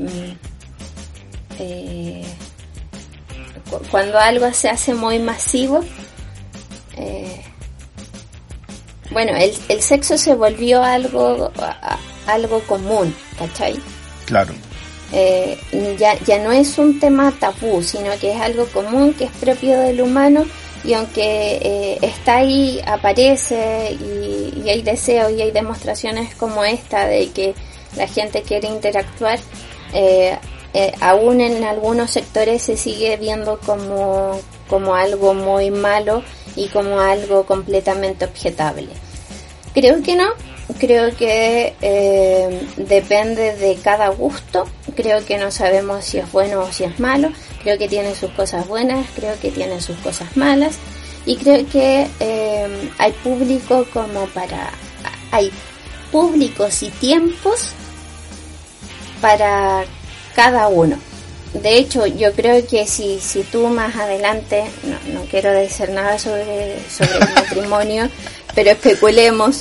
eh, cuando algo se hace muy masivo, eh, bueno, el, el sexo se volvió algo a, algo común, ¿cachai? Claro. Eh, ya, ya no es un tema tabú, sino que es algo común, que es propio del humano, y aunque eh, está ahí, aparece y, y y hay deseos y hay demostraciones como esta de que la gente quiere interactuar, eh, eh, aún en algunos sectores se sigue viendo como, como algo muy malo y como algo completamente objetable. Creo que no, creo que eh, depende de cada gusto, creo que no sabemos si es bueno o si es malo, creo que tiene sus cosas buenas, creo que tiene sus cosas malas, y creo que eh, hay público como para, hay públicos y tiempos para cada uno. De hecho, yo creo que si, si tú más adelante, no, no quiero decir nada sobre, sobre el matrimonio, pero especulemos,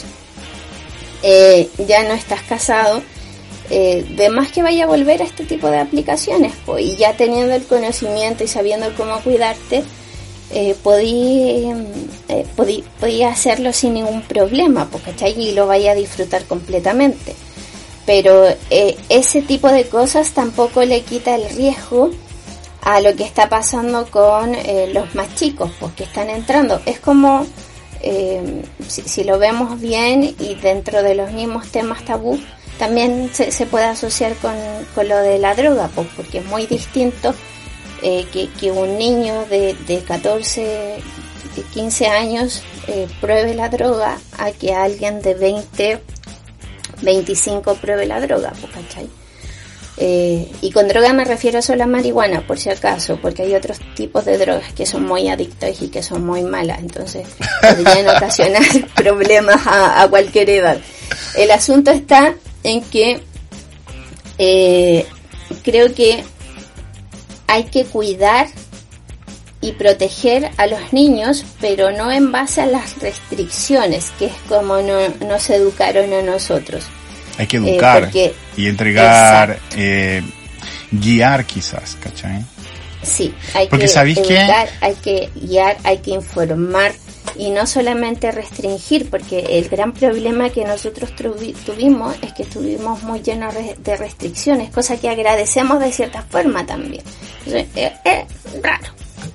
eh, ya no estás casado, eh, de más que vaya a volver a este tipo de aplicaciones, pues, y ya teniendo el conocimiento y sabiendo cómo cuidarte, eh, podí, eh, podí, podí hacerlo sin ningún problema, pues, ¿cachai? Y lo vaya a disfrutar completamente. Pero eh, ese tipo de cosas tampoco le quita el riesgo a lo que está pasando con eh, los más chicos, pues, que están entrando. Es como, eh, si, si lo vemos bien y dentro de los mismos temas tabú, también se, se puede asociar con, con lo de la droga, pues, porque es muy distinto eh, que, que un niño de, de catorce, de quince años eh, pruebe la droga a que alguien de veinte, veinticinco pruebe la droga, ¿cachai? Eh, y con droga me refiero solo a marihuana, por si acaso, porque hay otros tipos de drogas que son muy adictos y que son muy malas, entonces podrían ocasionar problemas a, a cualquier edad. El asunto está en que eh, creo que hay que cuidar y proteger a los niños, pero no en base a las restricciones, que es como no, nos educaron a nosotros. Hay que educar eh, porque, y entregar, eh, guiar quizás, ¿cachai? Sí, hay porque que educar, qué? hay que guiar, hay que informar y no solamente restringir, porque el gran problema que nosotros tuvi- tuvimos es que estuvimos muy llenos de restricciones, cosa que agradecemos de cierta forma también. Entonces, es, es raro.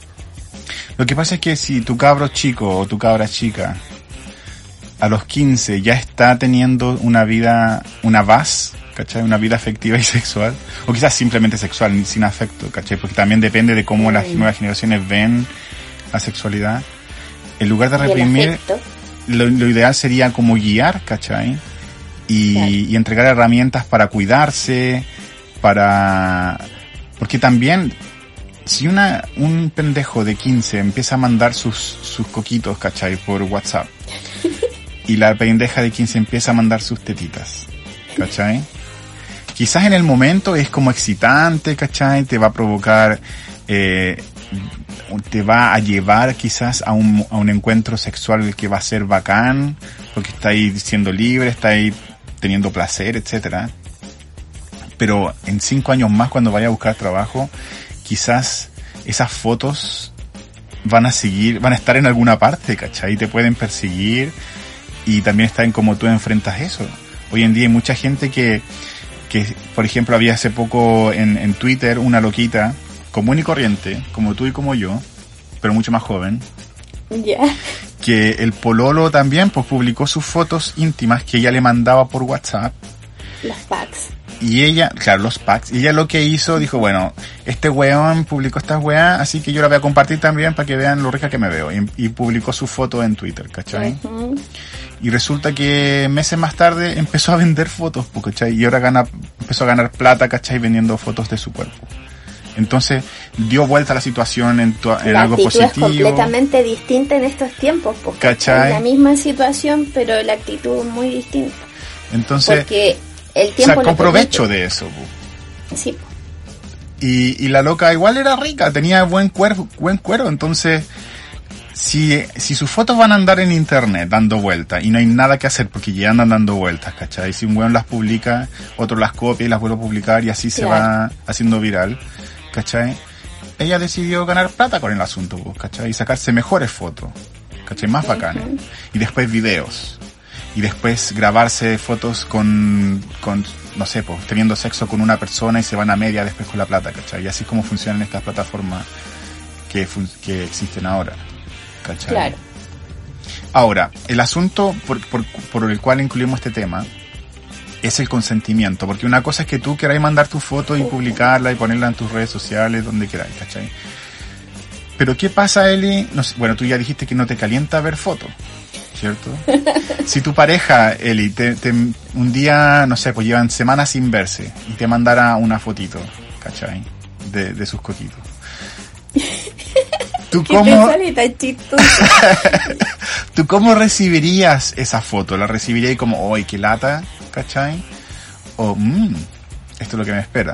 Lo que pasa es que si tu cabro chico o tu cabra chica a los quince ya está teniendo una vida, una vaz, ¿cachai? Una vida afectiva y sexual, o quizás simplemente sexual, sin afecto, ¿cachai? Porque también depende de cómo mm. las nuevas generaciones ven la sexualidad. En lugar de reprimir, lo, lo ideal sería como guiar, ¿cachai? Y, claro. y entregar herramientas para cuidarse, para... Porque también... Si una un pendejo de quince empieza a mandar sus sus coquitos, ¿cachai? Por WhatsApp. Y la pendeja de quince empieza a mandar sus tetitas, ¿cachai? Quizás en el momento es como excitante, ¿cachai? Te va a provocar, eh, te va a llevar quizás a un, a un encuentro sexual que va a ser bacán, porque está ahí siendo libre, está ahí teniendo placer, etcétera. Pero en cinco años más, cuando vaya a buscar trabajo, quizás esas fotos van a seguir, van a estar en alguna parte, ¿cachai? Te pueden perseguir y también está en cómo tú enfrentas eso. Hoy en día hay mucha gente que, que por ejemplo, había hace poco en, en Twitter una loquita común y corriente, como tú y como yo, pero mucho más joven. Ya. Yeah. Que el pololo también pues publicó sus fotos íntimas que ella le mandaba por WhatsApp. Las packs. Y ella, claro, los packs, y ella lo que hizo, dijo, bueno, este weón publicó estas weas, así que yo la voy a compartir también para que vean lo rica que me veo. Y, y publicó su foto en Twitter, ¿cachai? Uh-huh. Y resulta que meses más tarde empezó a vender fotos, ¿cachai? Y ahora gana, empezó a ganar plata, ¿cachai? Vendiendo fotos de su cuerpo. Entonces, dio vuelta a la situación en, tu, en algo positivo. La actitud es completamente distinta en estos tiempos, porque ¿cachai? Es la misma situación, pero la actitud es muy distinta. Entonces... Porque el tiempo sacó provecho de eso. Bu. Sí. Y, y la loca igual era rica, tenía buen cuero, buen cuero, entonces si, si sus fotos van a andar en internet dando vueltas y no hay nada que hacer porque ya andan dando vueltas, ¿cachai? Si un weón las publica, otro las copia y las vuelve a publicar y así claro. se va haciendo viral, ¿cachai? Ella decidió ganar plata con el asunto, ¿cachai? Y sacarse mejores fotos, ¿cachai? Más bacanas. Uh-huh. Y después videos. Y después grabarse fotos con, con no sé, pues, teniendo sexo con una persona y se van a media después con la plata, ¿cachai? Y así es como funcionan estas plataformas que, fun- que existen ahora, ¿cachai? Claro. Ahora, el asunto por, por, por el cual incluimos este tema es el consentimiento, porque una cosa es que tú queráis mandar tu foto y publicarla y ponerla en tus redes sociales, donde queráis, ¿cachai? Pero ¿qué pasa, Eli? No sé, bueno, tú ya dijiste que no te calienta ver fotos, ¿cierto? Si tu pareja, Eli, te, te, un día, no sé, pues llevan semanas sin verse y te mandara una fotito, ¿cachai? De, de sus coquitos. ¿Tú cómo, ¿Tú cómo recibirías esa foto? ¿La recibirías como, ¡ay, qué lata! ¿Cachai? O, mmm, esto es lo que me espera.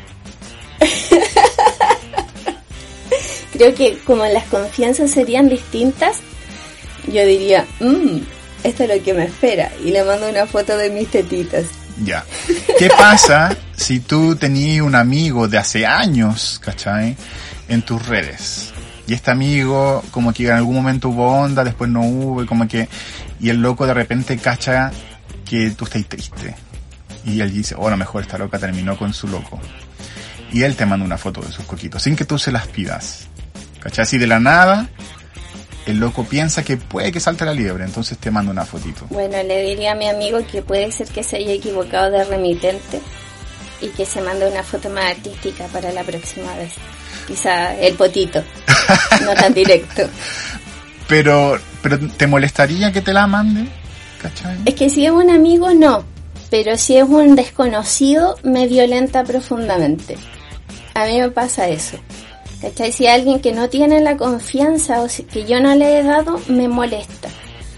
Creo que como las confianzas serían distintas, yo diría, mmm, esto es lo que me espera. Y le mando una foto de mis tetitas. Ya. ¿Qué pasa si tú tenías un amigo de hace años, ¿cachai? En tus redes. Y este amigo, como que en algún momento hubo onda, después no hubo, y como que, y el loco de repente cacha que tú estás triste. Y él dice, oh, a lo mejor esta loca terminó con su loco. Y él te manda una foto de sus coquitos, sin que tú se las pidas. ¿Cachai? Así de la nada, el loco piensa que puede que salte la liebre, entonces te manda una fotito. Bueno, le diría a mi amigo que puede ser que se haya equivocado de remitente y que se mande una foto más artística para la próxima vez. Quizá el potito, no tan directo. Pero, pero ¿te molestaría que te la mande? ¿Cachai? Es que si es un amigo, no. Pero si es un desconocido, me violenta profundamente. A mí me pasa eso. ¿Cachai? Si alguien que no tiene la confianza o si, que yo no le he dado, me molesta.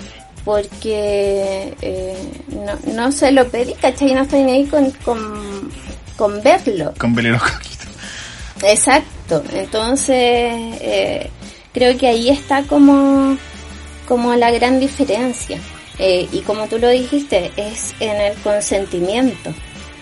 Porque eh, no, no se lo pedí, ¿cachai? No estoy ni ahí con, con, con verlo. Con verle los coquitos. Exacto. Entonces, eh, creo que ahí está como, como la gran diferencia. Eh, y como tú lo dijiste, es en el consentimiento.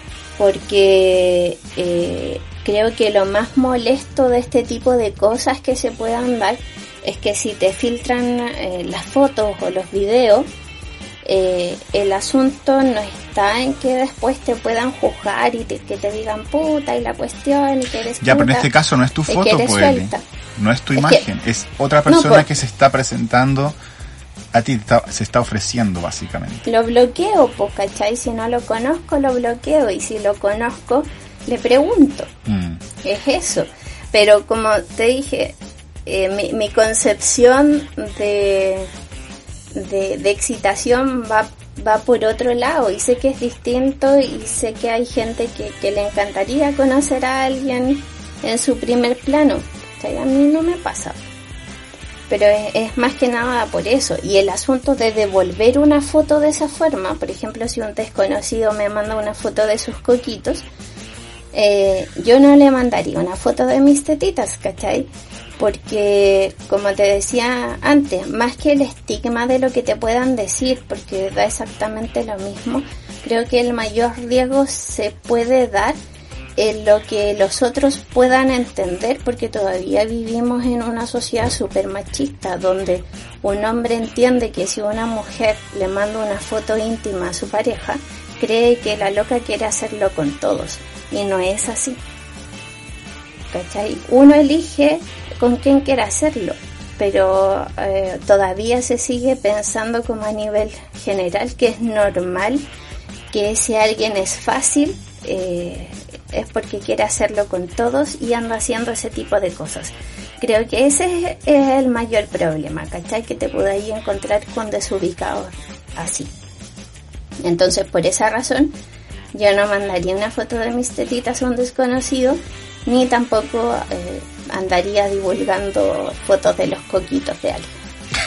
Porque eh, creo que lo más molesto de este tipo de cosas que se puedan dar es que si te filtran eh, las fotos o los videos, eh, el asunto no está en que después te puedan juzgar y te, que te digan puta y la cuestión y que eres ya, puta, pero en este caso no es tu foto, pues, no es tu es imagen, que, es otra persona no, pues, que se está presentando a ti, está, se está ofreciendo básicamente. Lo bloqueo, pues, ¿cachai? Si no lo conozco, lo bloqueo, y si lo conozco, le pregunto. Mm. Es eso. Pero como te dije, eh, mi, mi concepción de, de, de excitación va, va por otro lado, y sé que es distinto, y sé que hay gente que, que le encantaría conocer a alguien en su primer plano. ¿Cachai? A mí no me pasa. Pero es, es más que nada por eso. Y el asunto de devolver una foto de esa forma, por ejemplo, si un desconocido me manda una foto de sus coquitos, eh, yo no le mandaría una foto de mis tetitas, ¿cachai? Porque, como te decía antes, más que el estigma de lo que te puedan decir, porque da exactamente lo mismo, creo que el mayor riesgo se puede dar en lo que los otros puedan entender, porque todavía vivimos en una sociedad súper machista, donde un hombre entiende que si una mujer le manda una foto íntima a su pareja, cree que la loca quiere hacerlo con todos, y no es así. ¿Cachai? Uno elige con quién quiere hacerlo, pero eh, todavía se sigue pensando como a nivel general que es normal, que si alguien es fácil, eh, es porque quiere hacerlo con todos y anda haciendo ese tipo de cosas. Creo que ese es, es el mayor problema, ¿cachai? Que te podáis encontrar con desubicados así. Entonces, por esa razón, yo no mandaría una foto de mis tetitas a un desconocido, ni tampoco eh, andaría divulgando fotos de los coquitos de alguien.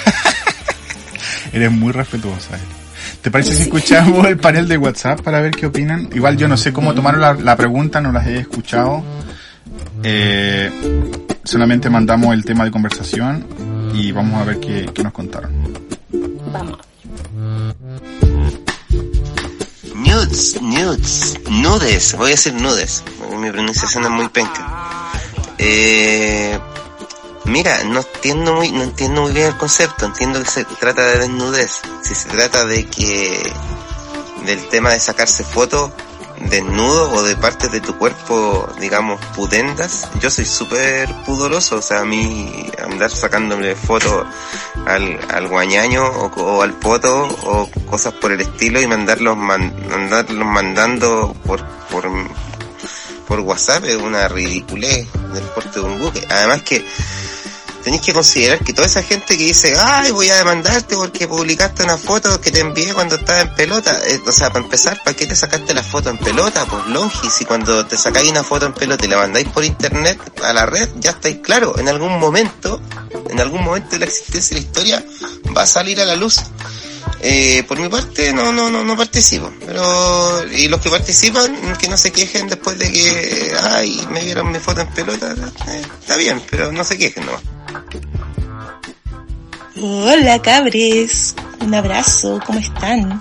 Eres muy respetuosa. ¿Te parece si escuchamos el panel de WhatsApp para ver qué opinan? Igual yo no sé cómo tomaron la, la pregunta, no las he escuchado. Eh, solamente mandamos el tema de conversación y vamos a ver qué, qué nos contaron. Vamos. Nudes, nudes, nudes, voy a decir nudes, mi pronunciación es muy penca. Eh... Mira, no entiendo muy, no entiendo muy bien el concepto. Entiendo que se trata de desnudez. Si se trata de que, del tema de sacarse fotos, desnudo o de partes de tu cuerpo, digamos, pudendas, yo soy súper pudoroso, o sea, a mí andar sacándome fotos al, al guañaño o, o al poto o cosas por el estilo y mandarlos, man, mandarlos mandando por, por, por WhatsApp es una ridiculez del porte de un buque. Además que tenéis que considerar que toda esa gente que dice, ay, voy a demandarte porque publicaste una foto que te envié cuando estaba en pelota, eh, o sea, para empezar, ¿para qué te sacaste la foto en pelota? Pues longi, si cuando te sacáis una foto en pelota y la mandáis por internet a la red, ya estáis claro, en algún momento, en algún momento de la existencia de la historia, va a salir a la luz. Eh, por mi parte no no no no participo, pero y los que participan que no se quejen después de que ay me vieron mi foto en pelota, eh, está bien, pero no se quejen nomás. Hola cabres, un abrazo, ¿cómo están?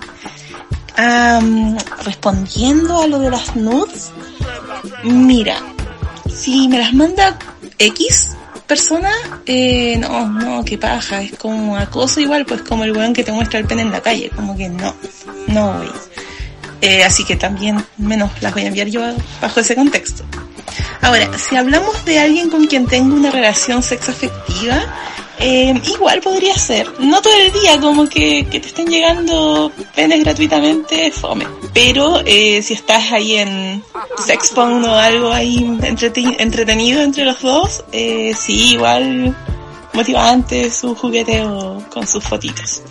Um, respondiendo a lo de las nudes, mira, si me las manda X persona, eh, no, no, qué paja, es como acoso igual, pues como el weón que te muestra el pene en la calle, como que no, no voy. Eh, así que también menos las voy a enviar yo bajo ese contexto. Ahora, si hablamos de alguien con quien tengo una relación sexoafectiva, eh, igual podría ser, no todo el día, como que, que te estén llegando penes gratuitamente, fome. Pero eh, si estás ahí en Sexpon o algo ahí entrete- entretenido entre los dos, eh, sí, igual motivante su jugueteo con sus fotitos.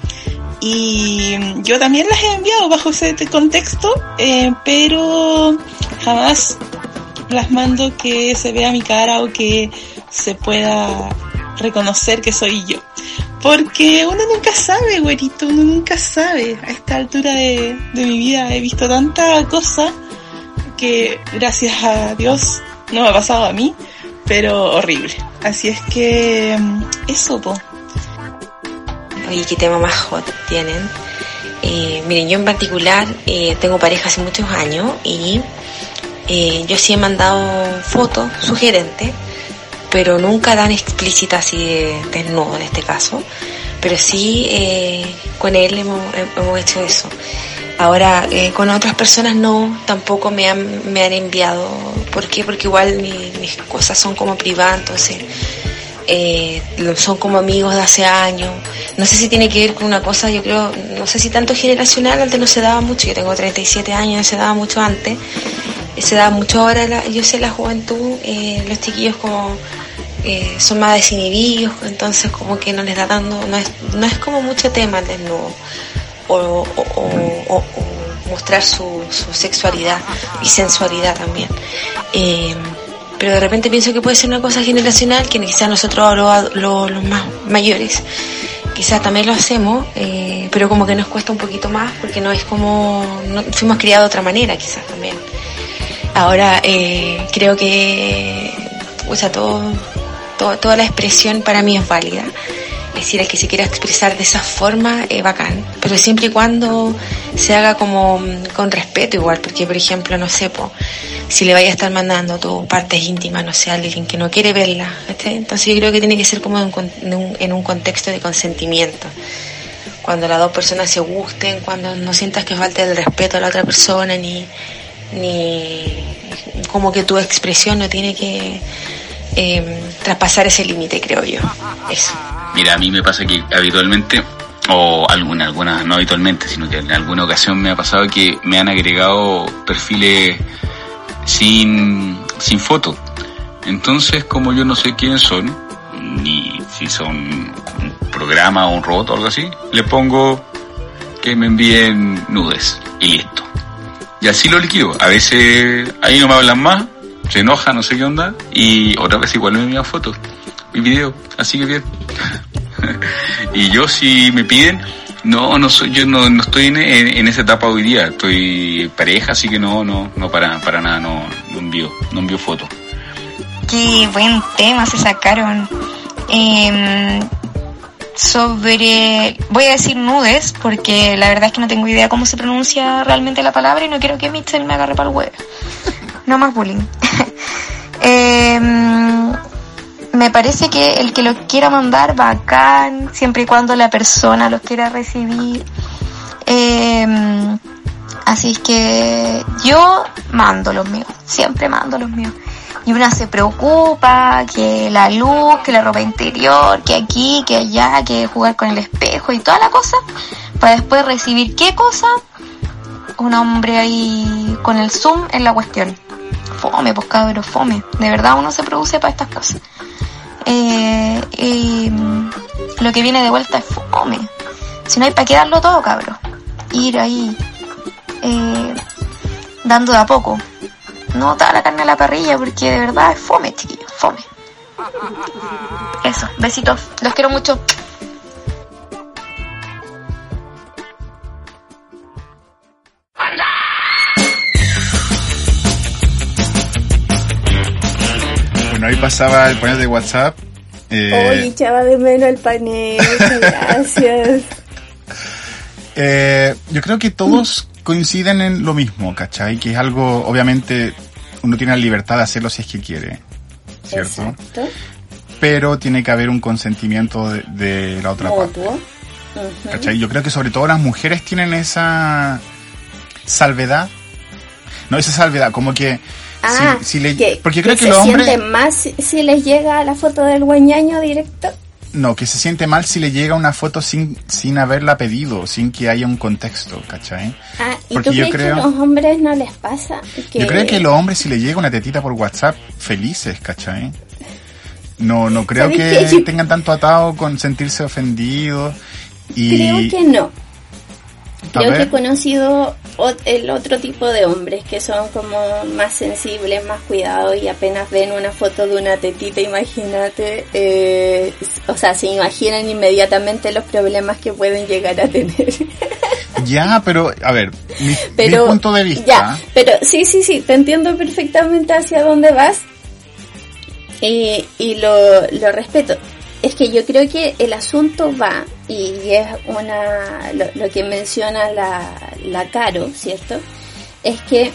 Y yo también las he enviado bajo ese contexto, eh, pero jamás las mando que se vea mi cara o que se pueda reconocer que soy yo. Porque uno nunca sabe, güerito, uno nunca sabe. A esta altura de, de mi vida he visto tanta cosa que, gracias a Dios, no me ha pasado a mí, pero horrible. Así es que, eso, po. Oye, qué tema más hot tienen. Eh, miren, yo en particular eh, tengo pareja hace muchos años y eh, yo sí he mandado fotos sugerentes, pero nunca tan explícita así de desnudo en este caso, pero sí eh, con él hemos, hemos hecho eso. Ahora eh, con otras personas no, tampoco me han, me han enviado. ¿Por qué? Porque igual mi, mis cosas son como privadas, entonces eh, son como amigos de hace años. No sé si tiene que ver con una cosa, yo creo, no sé si tanto generacional, antes no se daba mucho, yo tengo treinta y siete años, no se daba mucho antes, se daba mucho ahora, la, yo sé la juventud, eh, los chiquillos como eh, son más desinhibidos, entonces como que no les da dando, no es, no es como mucho tema el desnudo, o, o, o, o, o mostrar su, su sexualidad y sensualidad también. Eh, pero de repente pienso que puede ser una cosa generacional, que quizás nosotros los, los, los más mayores quizás también lo hacemos, eh, pero como que nos cuesta un poquito más porque no es como, no, fuimos criados de otra manera quizás también. Ahora eh, creo que o sea, todo, todo, toda la expresión para mí es válida. Es decir, el que se quiera expresar de esa forma es bacán, pero siempre y cuando se haga como con respeto igual, porque por ejemplo, no sé, po, si le vaya a estar mandando tus partes íntimas, no sé, a alguien que no quiere verla, ¿sí? Entonces yo creo que tiene que ser como en un, en un contexto de consentimiento, cuando las dos personas se gusten, cuando no sientas que falte el respeto a la otra persona, ni, ni como que tu expresión no tiene que eh, traspasar ese límite, creo yo. Eso. Mira, a mí me pasa que habitualmente, o alguna, alguna, no habitualmente, sino que en alguna ocasión me ha pasado que me han agregado perfiles sin, sin foto. Entonces, como yo no sé quiénes son, ni si son un programa o un robot o algo así, le pongo que me envíen nudes y listo. Y así lo liquido. A veces ahí no me hablan más, se enojan, no sé qué onda, y otra vez igual me envían fotos y videos, así que bien. Y yo, si me piden, no, no soy, yo no, no estoy en, en, en esa etapa hoy día, estoy pareja, así que no, no, no para, para nada, no, no envío, no envío fotos. Qué buen tema se sacaron. Eh, sobre, voy a decir nudes, porque la verdad es que no tengo idea cómo se pronuncia realmente la palabra y no quiero que Mitchell me agarre para el huevo. No más bullying. eh, me parece que el que lo quiera mandar, bacán, siempre y cuando la persona los quiera recibir. Eh, Así es que yo mando los míos, siempre mando los míos. Y una se preocupa, que la luz, que la ropa interior, que aquí, que allá, que jugar con el espejo y toda la cosa, para después recibir ¿qué cosa? Un hombre ahí con el zoom en la cuestión. Fome, pues cabrón, fome. De verdad uno se produce para estas cosas. Eh, eh, lo que viene de vuelta es fome. Si no hay para qué darlo todo, cabrón. Ir ahí eh, dando de a poco. No toda la carne a la parrilla, porque de verdad es fome, chiquillos, fome. Eso, besitos, los quiero mucho. Bueno, ahí pasaba el panel de WhatsApp. Eh... Oye, echaba de menos el panel, gracias. eh, yo creo que todos coinciden en lo mismo, ¿cachai? Que es algo, obviamente, uno tiene la libertad de hacerlo si es que quiere, ¿cierto? Exacto. Pero tiene que haber un consentimiento de, de la otra Mutuo. parte. Uh-huh. ¿Cachai? Yo creo que sobre todo las mujeres tienen esa salvedad. No, esa salvedad, como que... Ah, si, si le, que, porque creo que, que los hombres... se sienten más si, si les llega la foto del guañaño directo. No, que se siente mal si le llega una foto sin sin haberla pedido, sin que haya un contexto, ¿cachai? Ah, ¿y porque tú yo crees creo, que a los hombres no les pasa? Que... Yo creo que a los hombres si le llega una tetita por WhatsApp, felices, ¿cachai? No no creo que yo... tengan tanto atado con sentirse ofendidos y... Creo que no. Creo que he conocido el otro tipo de hombres que son como más sensibles, más cuidados y apenas ven una foto de una tetita, imagínate, eh, o sea, se imaginan inmediatamente los problemas que pueden llegar a tener. Ya, pero, a ver, mi, pero, mi punto de vista... Ya, pero sí, sí, sí, te entiendo perfectamente hacia dónde vas y, y lo, lo respeto. Es que yo creo que el asunto va, y es una lo, lo que menciona la, la Caro, ¿cierto? Es que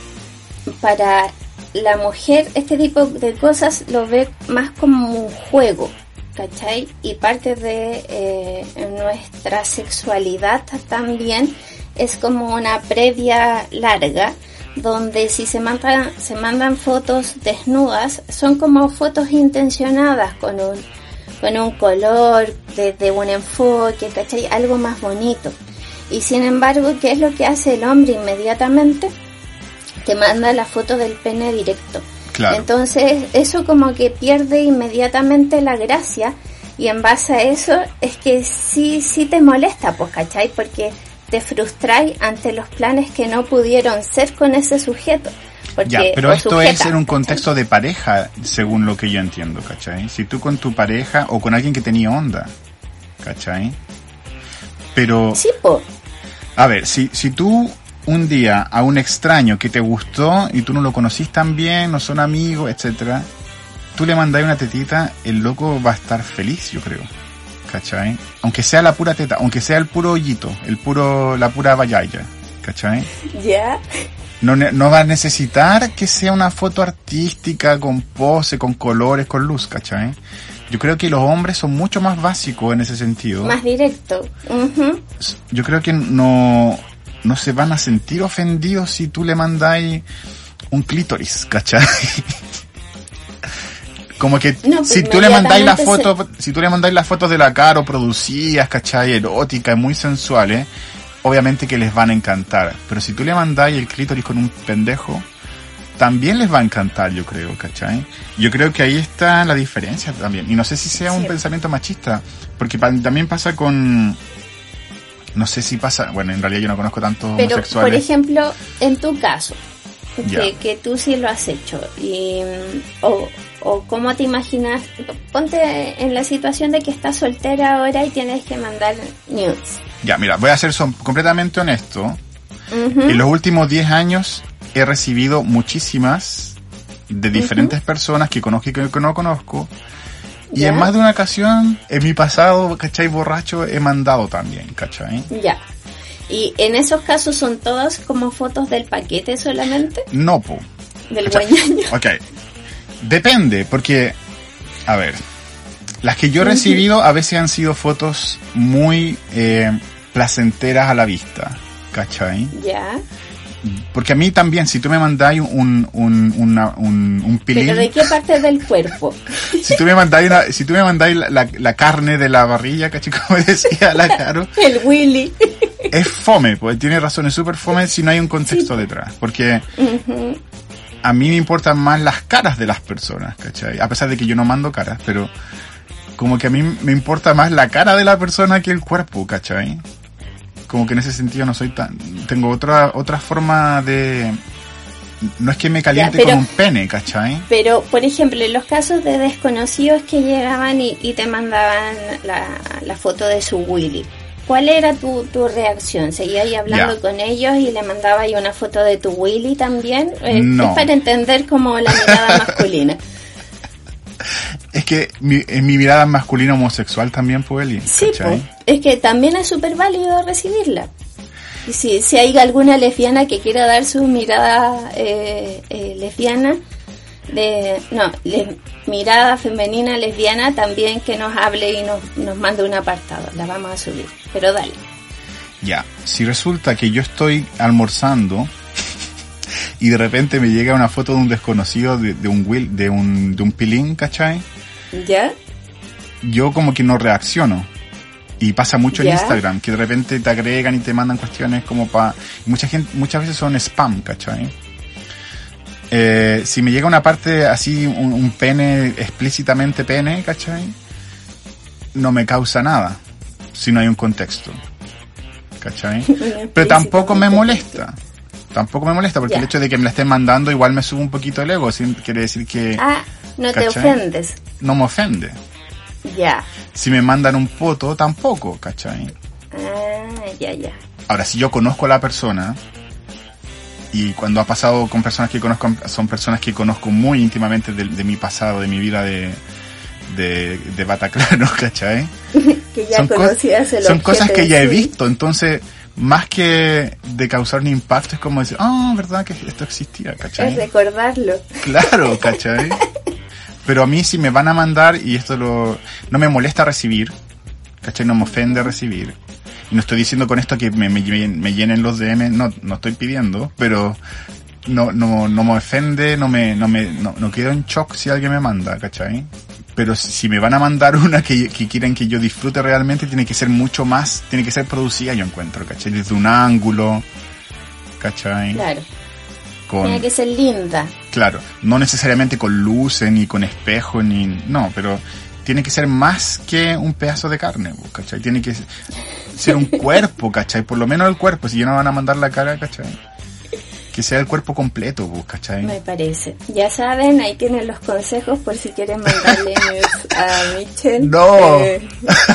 para la mujer este tipo de cosas lo ve más como un juego, ¿cachai? Y parte de eh, nuestra sexualidad también es como una previa larga, donde si se mandan, se mandan fotos desnudas, son como fotos intencionadas con un con un color, de, de un enfoque, ¿cachai? Algo más bonito. Y sin embargo, ¿qué es lo que hace el hombre inmediatamente? Te manda la foto del pene directo. Claro. Entonces, eso como que pierde inmediatamente la gracia, y en base a eso es que sí, sí te molesta, pues, ¿cachai? Porque te frustráis ante los planes que no pudieron ser con ese sujeto. Porque, ya, pero esto sujeta, es en un contexto ¿cachai? De pareja, según lo que yo entiendo, ¿cachai? Si tú con tu pareja o con alguien que tenía onda, ¿cachai? Pero... Sí, po. A ver, si, si tú un día a un extraño que te gustó y tú no lo conocís tan bien, no son amigos, etcétera, tú le mandás una tetita, el loco va a estar feliz, yo creo, ¿cachai? Aunque sea la pura teta, aunque sea el puro hoyito, el puro, la pura vallaya, ¿cachai? Ya. Yeah. No, no va a necesitar que sea una foto artística, con pose, con colores, con luz, ¿cachai? Yo creo que los hombres son mucho más básicos en ese sentido. Más directo. Uh-huh. Yo creo que no, no se van a sentir ofendidos si tú le mandáis un clítoris, ¿cachai? Como que no, pues si tú le mandáis la foto, se... si tú le mandáis las fotos de la Caro producidas, ¿cachai? Eróticas, muy sensuales, obviamente que les van a encantar. Pero si tú le mandáis el clítoris con un pendejo, también les va a encantar, yo creo, ¿cachai? Yo creo que ahí está la diferencia también. Y no sé si sea sí. un pensamiento machista, porque pa- también pasa con... No sé si pasa... Bueno, en realidad yo no conozco tantos Pero, homosexuales. por ejemplo, en tu caso, Ya. que, que tú sí lo has hecho, y, o, o cómo te imaginas... Ponte en la situación de que estás soltera ahora y tienes que mandar nudes. Ya, mira, voy a ser son, completamente honesto. Uh-huh. En los últimos diez años he recibido muchísimas de diferentes uh-huh. personas que conozco y que no conozco. Y ¿Ya? en más de una ocasión, en mi pasado, ¿cachai? Borracho, he mandado también, ¿cachai? Ya. ¿Y en esos casos son todas como fotos del paquete solamente? No, po. Del guañaño. Ok. Depende, porque, a ver, las que yo he recibido a veces han sido fotos muy eh, placenteras a la vista, ¿cachai? Ya. Porque a mí también, si tú me mandáis un, un, una, un, un pilín... ¿Pero de qué parte del cuerpo? Si tú me mandáis, una, si tú me mandáis la, la, la carne de la barriga, ¿cachai? Como decía la Caro. El Willy. Es fome, pues tiene razón, es súper fome si no hay un contexto sí. detrás. Porque uh-huh. a mí me importan más las caras de las personas, ¿cachai? A pesar de que yo no mando caras, pero como que a mí me importa más la cara de la persona que el cuerpo, ¿cachai? Como que en ese sentido no soy tan... Tengo otra otra forma de... No es que me caliente ya, pero, con un pene, ¿cachai? Pero, por ejemplo, en los casos de desconocidos que llegaban y, y te mandaban la, la foto de su Willy, ¿cuál era tu, tu reacción? ¿Seguías ahí hablando ya. con ellos y le mandabas ahí una foto de tu Willy también? Eh, no. Es para entender como la mirada masculina. Es que mi, en mi mirada masculina homosexual también, pues, Eli. Sí, pues, es que también es súper válido recibirla. Y si, si hay alguna lesbiana que quiera dar su mirada eh, eh, lesbiana, de no, le, mirada femenina lesbiana, también que nos hable y nos, nos mande un apartado. La vamos a subir, pero dale. Ya, si resulta que yo estoy almorzando... y de repente me llega una foto de un desconocido de, de un will, de un de un pilín, ¿cachai? ¿Ya? Yo como que no reacciono. Y pasa mucho ¿Ya? en Instagram, que de repente te agregan y te mandan cuestiones como para... Mucha gente, muchas veces son spam, ¿cachai? Eh, si me llega una parte así, un, un pene, explícitamente pene, ¿cachai? No me causa nada, si no hay un contexto, ¿cachai? Pero tampoco me molesta. Tampoco me molesta, porque ya. el hecho de que me la estén mandando igual me sube un poquito el ego, sin, quiere decir que... Ah, no ¿cachai? Te ofendes. No me ofende. Ya. Si me mandan un foto, tampoco, ¿cachai? Ah, ya, ya. Ahora, si yo conozco a la persona, y cuando ha pasado con personas que conozco, son personas que conozco muy íntimamente de, de mi pasado, de mi vida de... de, de Bataclano, ¿cachai? Que ya son conocías el Son cosas que ya he sí. visto, entonces... Más que de causar un impacto, es como decir, ah, oh, verdad que esto existía, ¿cachai? Es recordarlo. Claro, ¿cachai? Pero a mí si me van a mandar, y esto lo no me molesta recibir, ¿cachai? No me ofende recibir. Y no estoy diciendo con esto que me, me, me llenen los D M, no, no estoy pidiendo, pero no, no, no me ofende, no me, no me, no, no quedo en shock si alguien me manda, ¿cachai? Pero si me van a mandar una que, que quieren que yo disfrute realmente, tiene que ser mucho más, tiene que ser producida, yo encuentro, ¿cachai? Desde un ángulo, ¿cachai? Claro. Con, tiene que ser linda. Claro, no necesariamente con luces, ni con espejo, ni... No, pero tiene que ser más que un pedazo de carne, ¿cachai? Tiene que ser un cuerpo, ¿cachai? Por lo menos el cuerpo, si ya no van a mandar la cara, ¿cachai? Que sea el cuerpo completo, ¿cachai? Me parece. Ya saben, ahí tienen los consejos por si quieren mandarle news a Michelle. ¡No! Eh,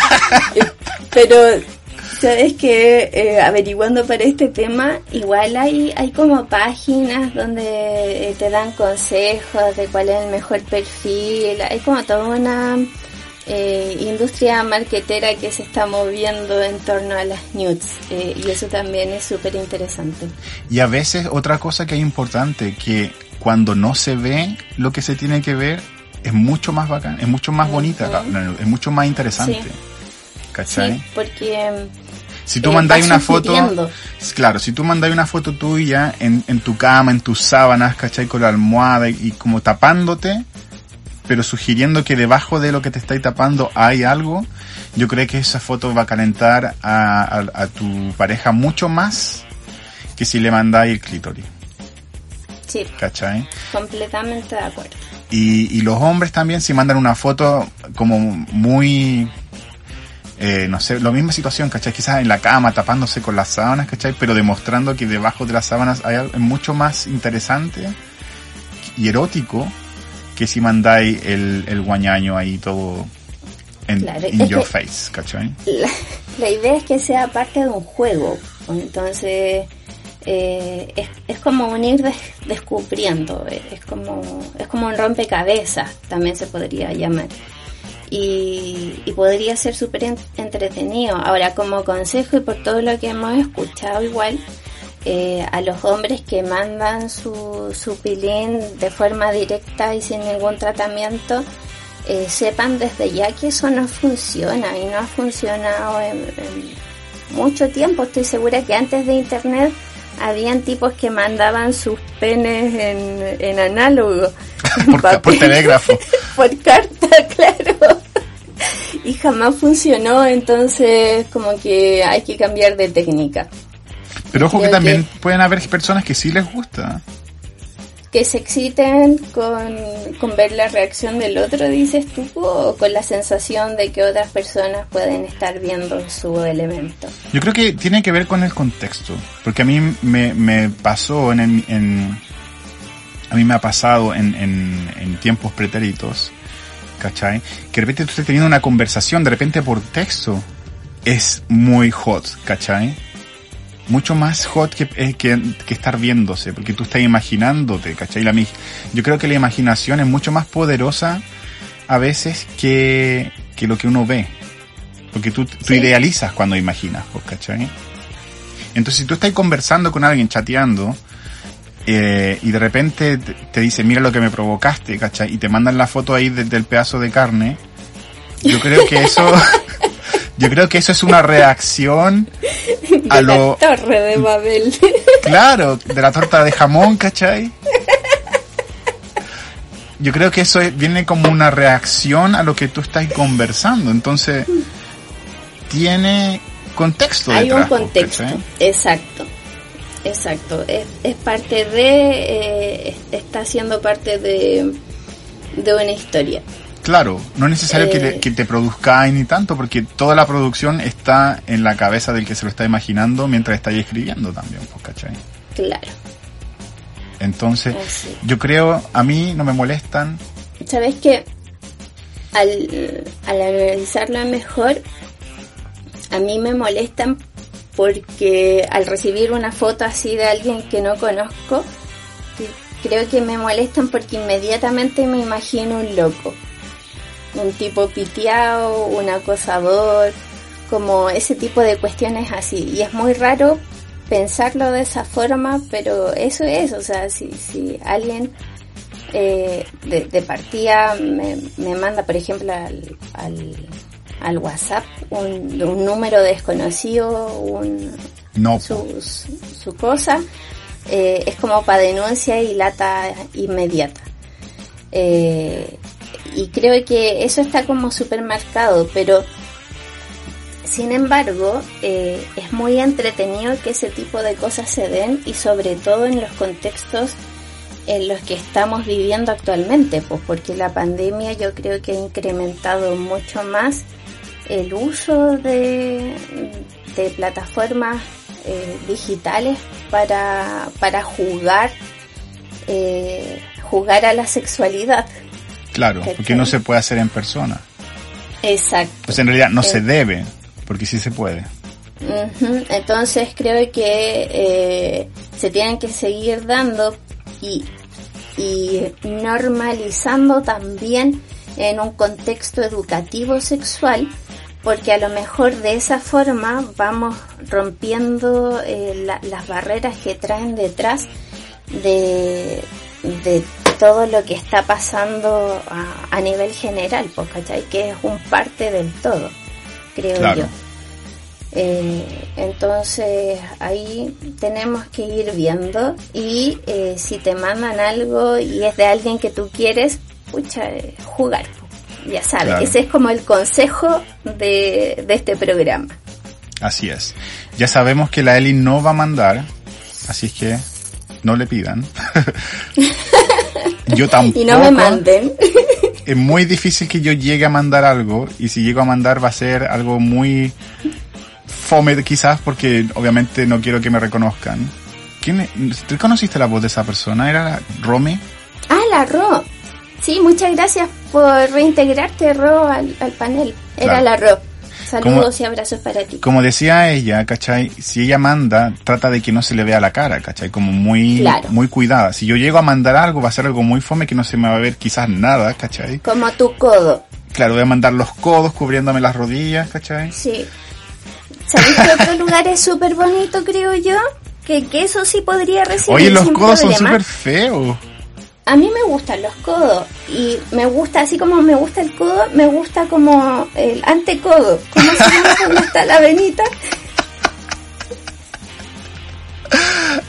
pero, ¿sabes qué? Eh, averiguando para este tema, igual hay hay como páginas donde eh, te dan consejos de cuál es el mejor perfil. Hay como toda una... Eh, industria marketera que se está moviendo en torno a las nudes, eh, y eso también es súper interesante. Y a veces otra cosa que es importante, que cuando no se ve lo que se tiene que ver, es mucho más bacán, es mucho más bonita, uh-huh. es mucho más interesante, sí. ¿cachai? Sí, porque si tú eh, mandáis una foto, claro, si tú mandáis una foto tuya en, en tu cama, en tus sábanas, ¿cachai? Con la almohada y, y como tapándote, pero sugiriendo que debajo de lo que te estáis tapando hay algo, yo creo que esa foto va a calentar a, a, a tu pareja mucho más que si le mandáis el clítoris. Sí. ¿Cachai? Completamente de acuerdo. Y, y los hombres también, si mandan una foto como muy... Eh, no sé, la misma situación, ¿cachai? Quizás en la cama, tapándose con las sábanas, ¿cachai? Pero demostrando que debajo de las sábanas hay algo mucho más interesante y erótico que si mandáis el, el guañaño ahí todo en claro, in your que face, ¿cachai? La, la idea es que sea parte de un juego, entonces eh, es, es como un ir des, descubriendo, es como es como un rompecabezas, también se podría llamar, y, y podría ser súper entretenido. Ahora, como consejo y por todo lo que hemos escuchado igual, Eh, a los hombres que mandan su, su pilín de forma directa y sin ningún tratamiento, eh, sepan desde ya que eso no funciona y no ha funcionado en, en, mucho tiempo. Estoy segura que antes de internet habían tipos que mandaban sus penes en, en análogo. por, ca- por telégrafo. Por carta, claro. Y jamás funcionó, entonces como que hay que cambiar de técnica. Pero ojo Creo que también que, pueden haber personas que sí les gusta. que se exciten con, con ver la reacción del otro, dices tú, o con la sensación de que otras personas pueden estar viendo su elemento. Yo creo que tiene que ver con el contexto, porque a mí me, me pasó en, el, en a mí me ha pasado en, en, en tiempos pretéritos, ¿cachai? Que de repente tú estás teniendo una conversación, de repente por texto, es muy hot, ¿cachai? Mucho más hot que, eh, que, que estar viéndose, porque tú estás imaginándote, ¿cachai? La, yo creo que la imaginación es mucho más poderosa a veces que, que lo que uno ve, porque tú, tú sí. idealizas cuando imaginas, ¿cachai? Entonces si tú estás conversando con alguien, chateando, eh, y de repente te, te dice, mira lo que me provocaste, ¿cachai? Y te mandan la foto ahí de, del pedazo de carne, yo creo que eso... Yo creo que eso es una reacción a de lo... la torre de Babel. Claro, de la torta de jamón, ¿cachai? Yo creo que eso es, viene como una reacción a lo que tú estás conversando. Entonces, tiene contexto Hay detrás, un contexto, ¿cachai? exacto. Exacto. Es, es parte de... Eh, está siendo parte de, de una historia. Claro, no es necesario eh, que, te, que te produzca ni tanto, porque toda la producción está en la cabeza del que se lo está imaginando mientras está ahí escribiendo también, pues, ¿cachai? Claro. Entonces, Así. Yo creo, a mí no me molestan. ¿Sabes qué? Al, al analizarlo mejor, a mí me molestan porque al recibir una foto así de alguien que no conozco, creo que me molestan porque inmediatamente me imagino un loco. Un tipo piteado, un acosador, como ese tipo de cuestiones así. Y es muy raro pensarlo de esa forma, pero eso es, o sea, si, si alguien eh, de, de partida me, me manda, por ejemplo, al, al, al WhatsApp un, un número desconocido, un, no. su, su, su cosa, eh, es como para denuncia y lata inmediata. Eh, Y creo que eso está como súper marcado, pero sin embargo eh, es muy entretenido que ese tipo de cosas se den, y sobre todo en los contextos en los que estamos viviendo actualmente, pues porque la pandemia yo creo que ha incrementado mucho más el uso de, de plataformas eh, digitales para, para jugar, eh, jugar a la sexualidad. Claro, porque no se puede hacer en persona. Exacto. Pues en realidad no eh, se debe, porque sí se puede. Uh-huh. Entonces creo que eh, se tienen que seguir dando y, y normalizando también en un contexto educativo sexual, porque a lo mejor de esa forma vamos rompiendo eh, la, las barreras que traen detrás de... de todo lo que está pasando a, a nivel general, pues, ¿cachai? Que es un parte del todo, creo claro. yo. Eh, entonces ahí tenemos que ir viendo, y eh, si te mandan algo y es de alguien que tú quieres, pucha, eh, jugar, ya sabes, claro. Ese es como el consejo de, de este programa. Así es. Ya sabemos que la Eli no va a mandar, así es que no le pidan. Yo tampoco. Y no me manden. Es muy difícil que yo llegue a mandar algo, y si llego a mandar va a ser algo muy fome quizás, porque obviamente no quiero que me reconozcan. ¿Quién? ¿Tú conociste la voz de esa persona? ¿Era la Romy? Ah, la Ro. Sí, muchas gracias por reintegrarte, Ro, al, al panel. Era claro. La Ro. Saludos como, y abrazos para ti. Como decía ella, ¿cachai? Si ella manda, trata de que no se le vea la cara, ¿cachai? Como muy, claro. muy cuidada. Si yo llego a mandar algo, va a ser algo muy fome que no se me va a ver quizás nada, ¿cachai? Como tu codo. Claro, voy a mandar los codos cubriéndome las rodillas, ¿cachai? Sí. ¿Sabes que otro lugar es súper bonito, creo yo? Que, que eso sí podría recibir. Oye, los sin codos problema. Son súper feos. A mí me gustan los codos, y me gusta, así como me gusta el codo, me gusta como el antecodo, como se llama cuando está la venita,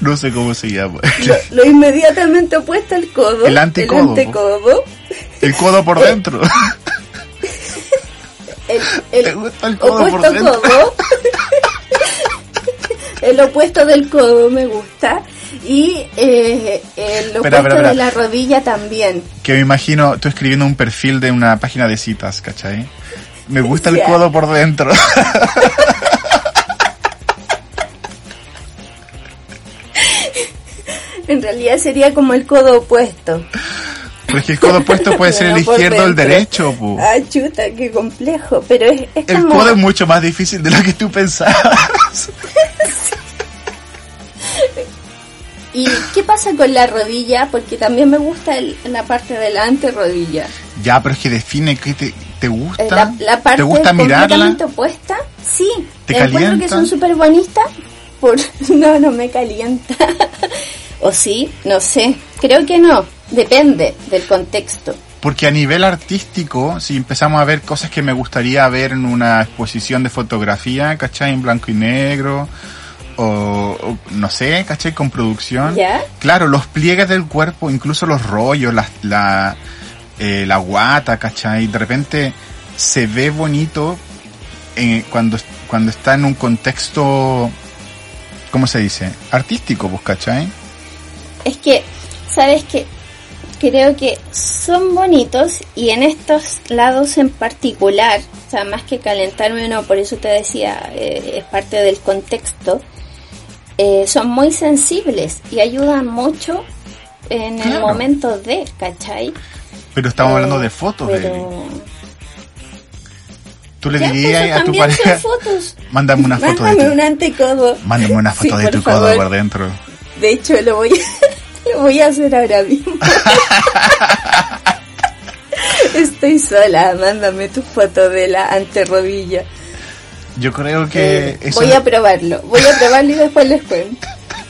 No sé cómo se llama. Lo, lo inmediatamente opuesto al codo. El anticodo. El antecodo. El codo por dentro. El, el ¿Te gusta el codo opuesto por dentro? codo. El opuesto del codo me gusta. Y eh, el opuesto Espera, espera, espera. de la rodilla también. Que me imagino tú escribiendo un perfil de una página de citas, ¿cachai? Me gusta el Ya. codo por dentro. En realidad sería como el codo opuesto. Pero es que el codo opuesto puede ser el Pero por izquierdo o el dentro. derecho, pu. Ah, chuta, qué complejo. Pero es, es El como... codo es mucho más difícil de lo que tú pensabas. ¿Y qué pasa con la rodilla? Porque también me gusta el, la parte de la anterrodilla. Ya, pero es que define qué te, te gusta. Eh, La, la parte ¿Te gusta mirarla? completamente opuesta. Sí, ¿Te encuentro calienta? que son súper bonitas. Por... No, no me calienta. O sí, no sé. Creo que no. Depende del contexto. Porque a nivel artístico, si empezamos a ver cosas que me gustaría ver en una exposición de fotografía, ¿cachai? En blanco y negro, o, o no sé, ¿cachai? Con producción. ¿Ya? Claro, los pliegues del cuerpo, incluso los rollos, la, la, eh, la guata, ¿cachai? De repente se ve bonito eh, cuando, cuando está en un contexto, ¿cómo se dice? Artístico, pues, ¿cachai? Es que, ¿sabes qué? Creo que son bonitos y en estos lados en particular, o sea, más que calentarme no, por eso te decía, eh, es parte del contexto, eh, son muy sensibles y ayudan mucho en el Claro. momento de, ¿cachai? Pero estamos Eh, hablando de fotos, pero... Eli. Tú le Ya, dirías pues, a tu también pareja, son fotos. mándame una foto de Mándame tu, un antecodo. mándame una foto Sí, de por tu codo favor. por dentro. De hecho, lo voy a, lo voy a hacer ahora mismo. Estoy sola, mándame tu foto de la anterrodilla. Yo creo que Eh, eso voy a probarlo, voy a probarlo y después les cuento.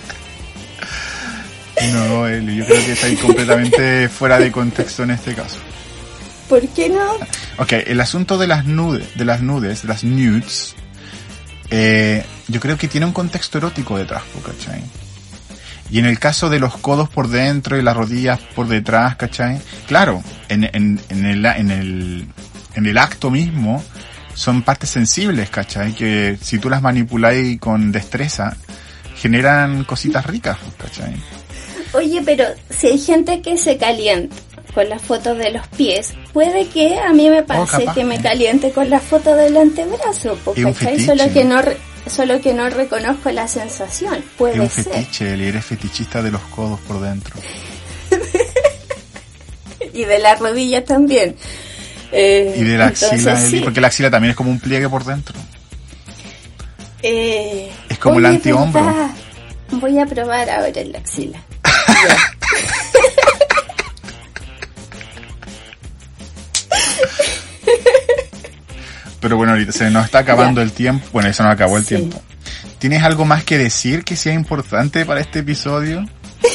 no, Eli, yo creo que está ahí completamente fuera de contexto en este caso. ¿Por qué no? Ok, el asunto de las nudes, de las nudes, de las nudes, eh, yo creo que tiene un contexto erótico detrás, ¿cachai? Y en el caso de los codos por dentro y las rodillas por detrás, ¿cachai? Claro, en, en, en, el, en, el, en el acto mismo son partes sensibles, ¿cachai? Que si tú las manipuláis con destreza, generan cositas ricas, ¿cachai? Oye, pero si hay gente que se calienta con las fotos de los pies, puede que a mí me pase capaz, que me ¿eh? caliente con la foto del antebrazo, po, Es un ¿cachai? fetiche. Solo que no re- solo que no reconozco la sensación, puede Es un ser. fetiche, Eli, eres fetichista de los codos por dentro. Y de la rodilla también. Eh, Y de la entonces, axila, Eli, sí. porque la axila también es como un pliegue por dentro. Eh, Es como el oye, antihombro. ¿verdad? Voy a probar ahora en la axila. Ya. Pero bueno, ahorita se nos está acabando Ya. el tiempo. Bueno, eso nos acabó el Sí. tiempo. ¿Tienes algo más que decir que sea importante para este episodio?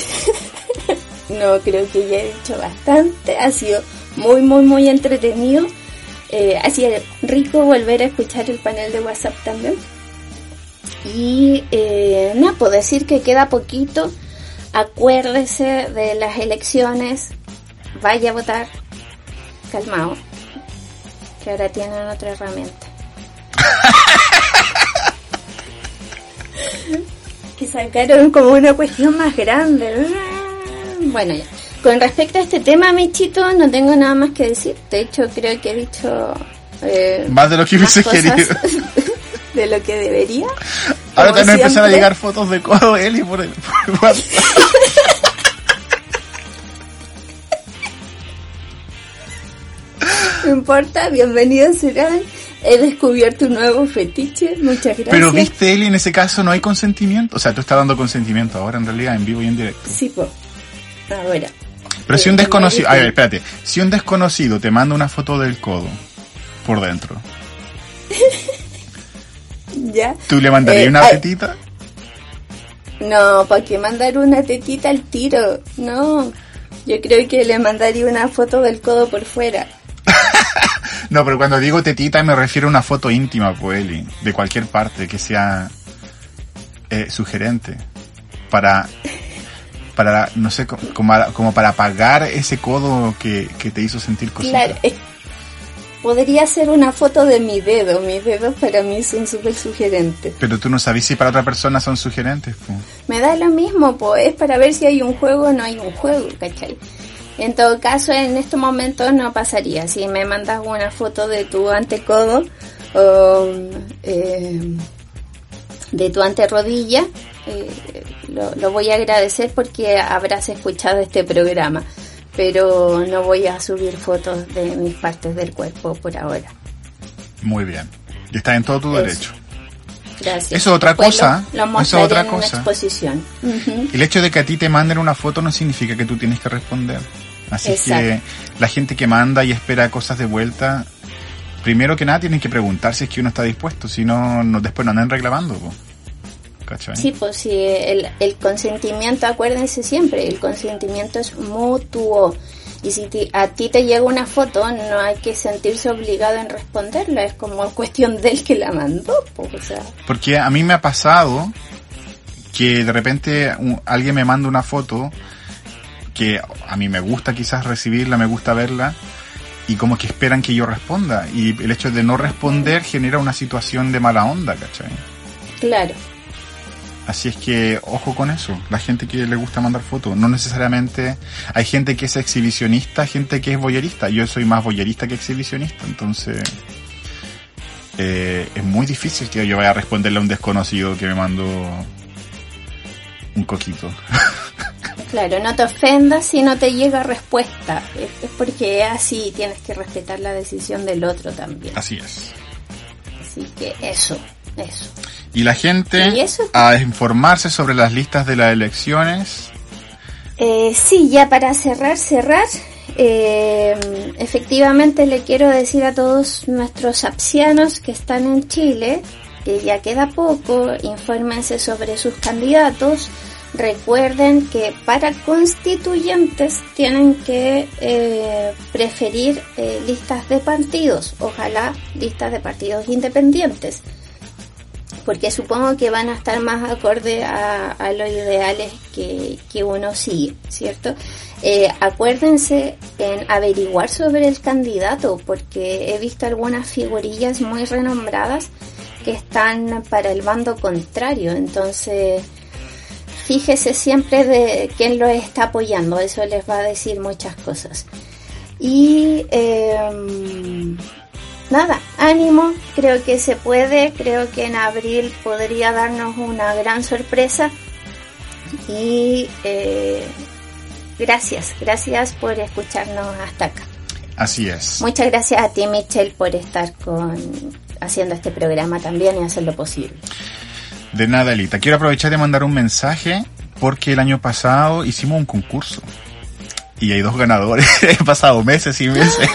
No, creo que ya he dicho bastante. Ha sido muy, muy, muy entretenido. Eh, ha sido rico volver a escuchar el panel de WhatsApp también. Y eh, nada, puedo decir que queda poquito. Acuérdese de las elecciones. Vaya a votar. Calmado. Que ahora tienen otra herramienta. Que sacaron como una cuestión más grande. Bueno, ya. Con respecto a este tema, Michito, no tengo nada más que decir. De hecho, creo que he dicho eh, Más de lo que más hubiese cosas querido. de lo que debería. Ahora Como te van a empezar a siempre. llegar fotos de codo, Eli, por el por WhatsApp. No importa, bienvenidos serán. He descubierto un nuevo fetiche. Muchas gracias. Pero viste, Eli, en ese caso no hay consentimiento. O sea, tú estás dando consentimiento ahora, en realidad, en vivo y en directo. Sí, po. Ahora. Pero si un Eh, desconocido... A me ver, espérate. Si un desconocido te manda una foto del codo por dentro, ¿Ya? ¿tú le mandarías Eh, una ay, tetita? No, ¿para qué mandar una tetita al tiro? No. Yo creo que le mandaría una foto del codo por fuera. No, pero cuando digo tetita me refiero a una foto íntima, pues, Eli. De cualquier parte que sea eh, sugerente. para, para no sé, como, como para pagar ese codo que, que te hizo sentir cositas. Claro, eh, podría ser una foto de mi dedo. Mis dedos para mí son súper sugerentes. Pero tú no sabes si para otra persona son sugerentes, pues. Me da lo mismo, pues, es para ver si hay un juego o no hay un juego, ¿cachai? En todo caso, en estos momentos no pasaría. Si me mandas una foto de tu antecodo o eh, de tu anterrodilla, eh, lo, lo voy a agradecer porque habrás escuchado este programa. Pero no voy a subir fotos de mis partes del cuerpo por ahora. Muy bien. Y está en todo tu Eso. derecho. Gracias. Eso es otra Después cosa. Lo, lo Eso es otra mostraré en una cosa. exposición. Uh-huh. El hecho de que a ti te manden una foto no significa que tú tienes que responder. Así Exacto. que la gente que manda y espera cosas de vuelta, primero que nada tienen que preguntar si es que uno está dispuesto, si no, no después no andan reclamando, po. ¿Cachai? Sí, pues sí, el, el consentimiento, acuérdense siempre, el consentimiento es mutuo. Y si ti, a ti te llega una foto, no hay que sentirse obligado en responderla, es como cuestión del que la mandó, pues, o sea. Porque a mí me ha pasado que de repente un, alguien me manda una foto que a mí me gusta quizás recibirla, me gusta verla, y como que esperan que yo responda. Y el hecho de no responder genera una situación de mala onda, ¿cachai? Claro. Así es que, ojo con eso, la gente que le gusta mandar fotos, no necesariamente, hay gente que es exhibicionista, gente que es voyerista, yo soy más voyerista que exhibicionista, entonces eh, es muy difícil que yo vaya a responderle a un desconocido que me mandó un coquito. Claro, no te ofendas si no te llega respuesta, es, es porque es así, tienes que respetar la decisión del otro también. Así es. Así que eso, eso. Y la gente ¿Y eso? a informarse sobre las listas de las elecciones. Eh, sí, ya para cerrar, cerrar, eh, efectivamente le quiero decir a todos nuestros apsianos que están en Chile, que ya queda poco, infórmense sobre sus candidatos. Recuerden que para constituyentes tienen que eh, preferir eh, listas de partidos, ojalá listas de partidos independientes, porque supongo que van a estar más acorde a, a los ideales que, que uno sigue, ¿cierto? Eh, acuérdense en averiguar sobre el candidato, porque he visto algunas figurillas muy renombradas que están para el bando contrario, entonces fíjese siempre de quién lo está apoyando, eso les va a decir muchas cosas. Y eh, nada, ánimo, creo que se puede, creo que en abril podría darnos una gran sorpresa. Y eh, gracias, gracias por escucharnos hasta acá. Así es. Muchas gracias a ti, Michelle, por estar con haciendo este programa también y hacer lo posible. De nada, Elita. Quiero aprovechar de mandar un mensaje porque el año pasado hicimos un concurso y hay dos ganadores. He pasado meses y meses.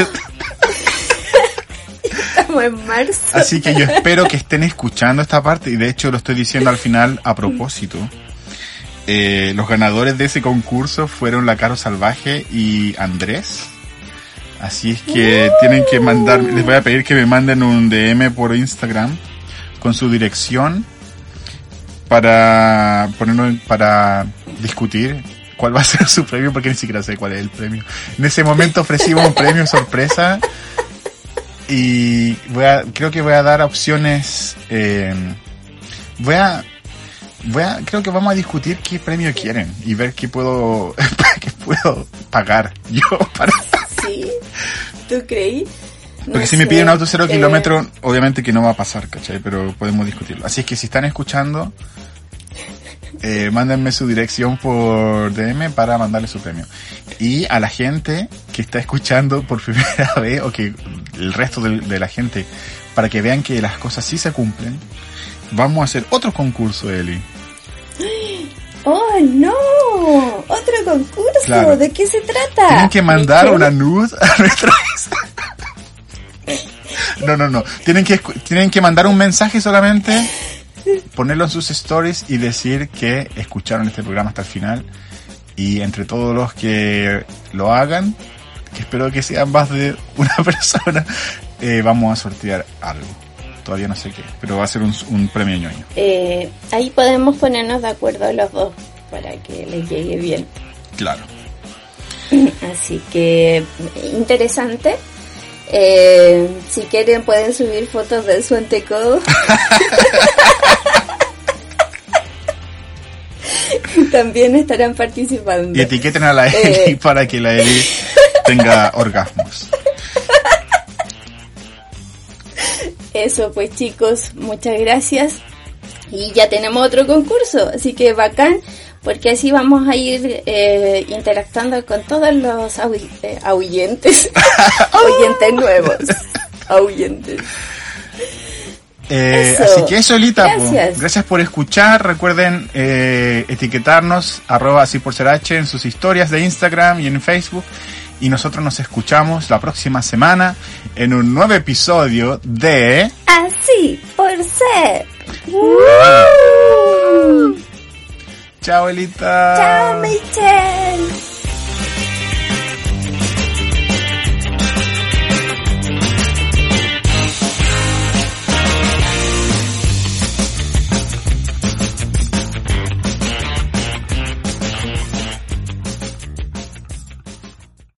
Estamos en marzo. Así que yo espero que estén escuchando esta parte y de hecho lo estoy diciendo al final a propósito. Eh, los ganadores de ese concurso fueron la Caro Salvaje y Andrés. Así es que uh. tienen que mandar, les voy a pedir que me manden un D M por Instagram con su dirección para ponerlo, para discutir cuál va a ser su premio, porque ni siquiera sé cuál es el premio. En ese momento ofrecimos un premio sorpresa y voy a, creo que voy a dar opciones, eh, voy a, voy a, creo que vamos a discutir qué premio quieren y ver qué puedo, qué puedo pagar yo para. Sí, ¿tú creí? No Porque si sé, me piden un auto cero eh... kilómetros, obviamente que no va a pasar, ¿cachai? Pero podemos discutirlo. Así es que si están escuchando, eh, mándenme su dirección por D M para mandarle su premio. Y a la gente que está escuchando por primera vez, o que el resto de, de la gente, para que vean que las cosas sí se cumplen, vamos a hacer otro concurso, Eli. ¡Oh, no! ¡Otro concurso! Claro. ¿De qué se trata? Tienen que mandar una nude a nuestra... No, no, no. Tienen que, tienen que mandar un mensaje solamente, ponerlo en sus stories y decir que escucharon este programa hasta el final. Y entre todos los que lo hagan, que espero que sean más de una persona, eh, vamos a sortear algo. Todavía no sé qué, pero va a ser un, un premio ñoño. Eh, ahí podemos ponernos de acuerdo los dos. para que les llegue bien. Claro. Así que interesante. Eh, si quieren pueden subir fotos de su antecodo. También estarán participando. Y etiqueten a la Eli eh. para que la Eli tenga orgasmos. Eso pues, chicos, muchas gracias. Y ya tenemos otro concurso, así que bacán, porque así vamos a ir eh, interactuando con todos los ahu- eh, ahuyentes, ahuyentes nuevos, ahuyentes. Eh, así que eso, Elita, gracias. Po, gracias por escuchar. Recuerden eh, etiquetarnos arroba así por ser H en sus historias de Instagram y en Facebook. Y nosotros nos escuchamos la próxima semana en un nuevo episodio de Así por ser. Chao, Elita. Chao, Michelle.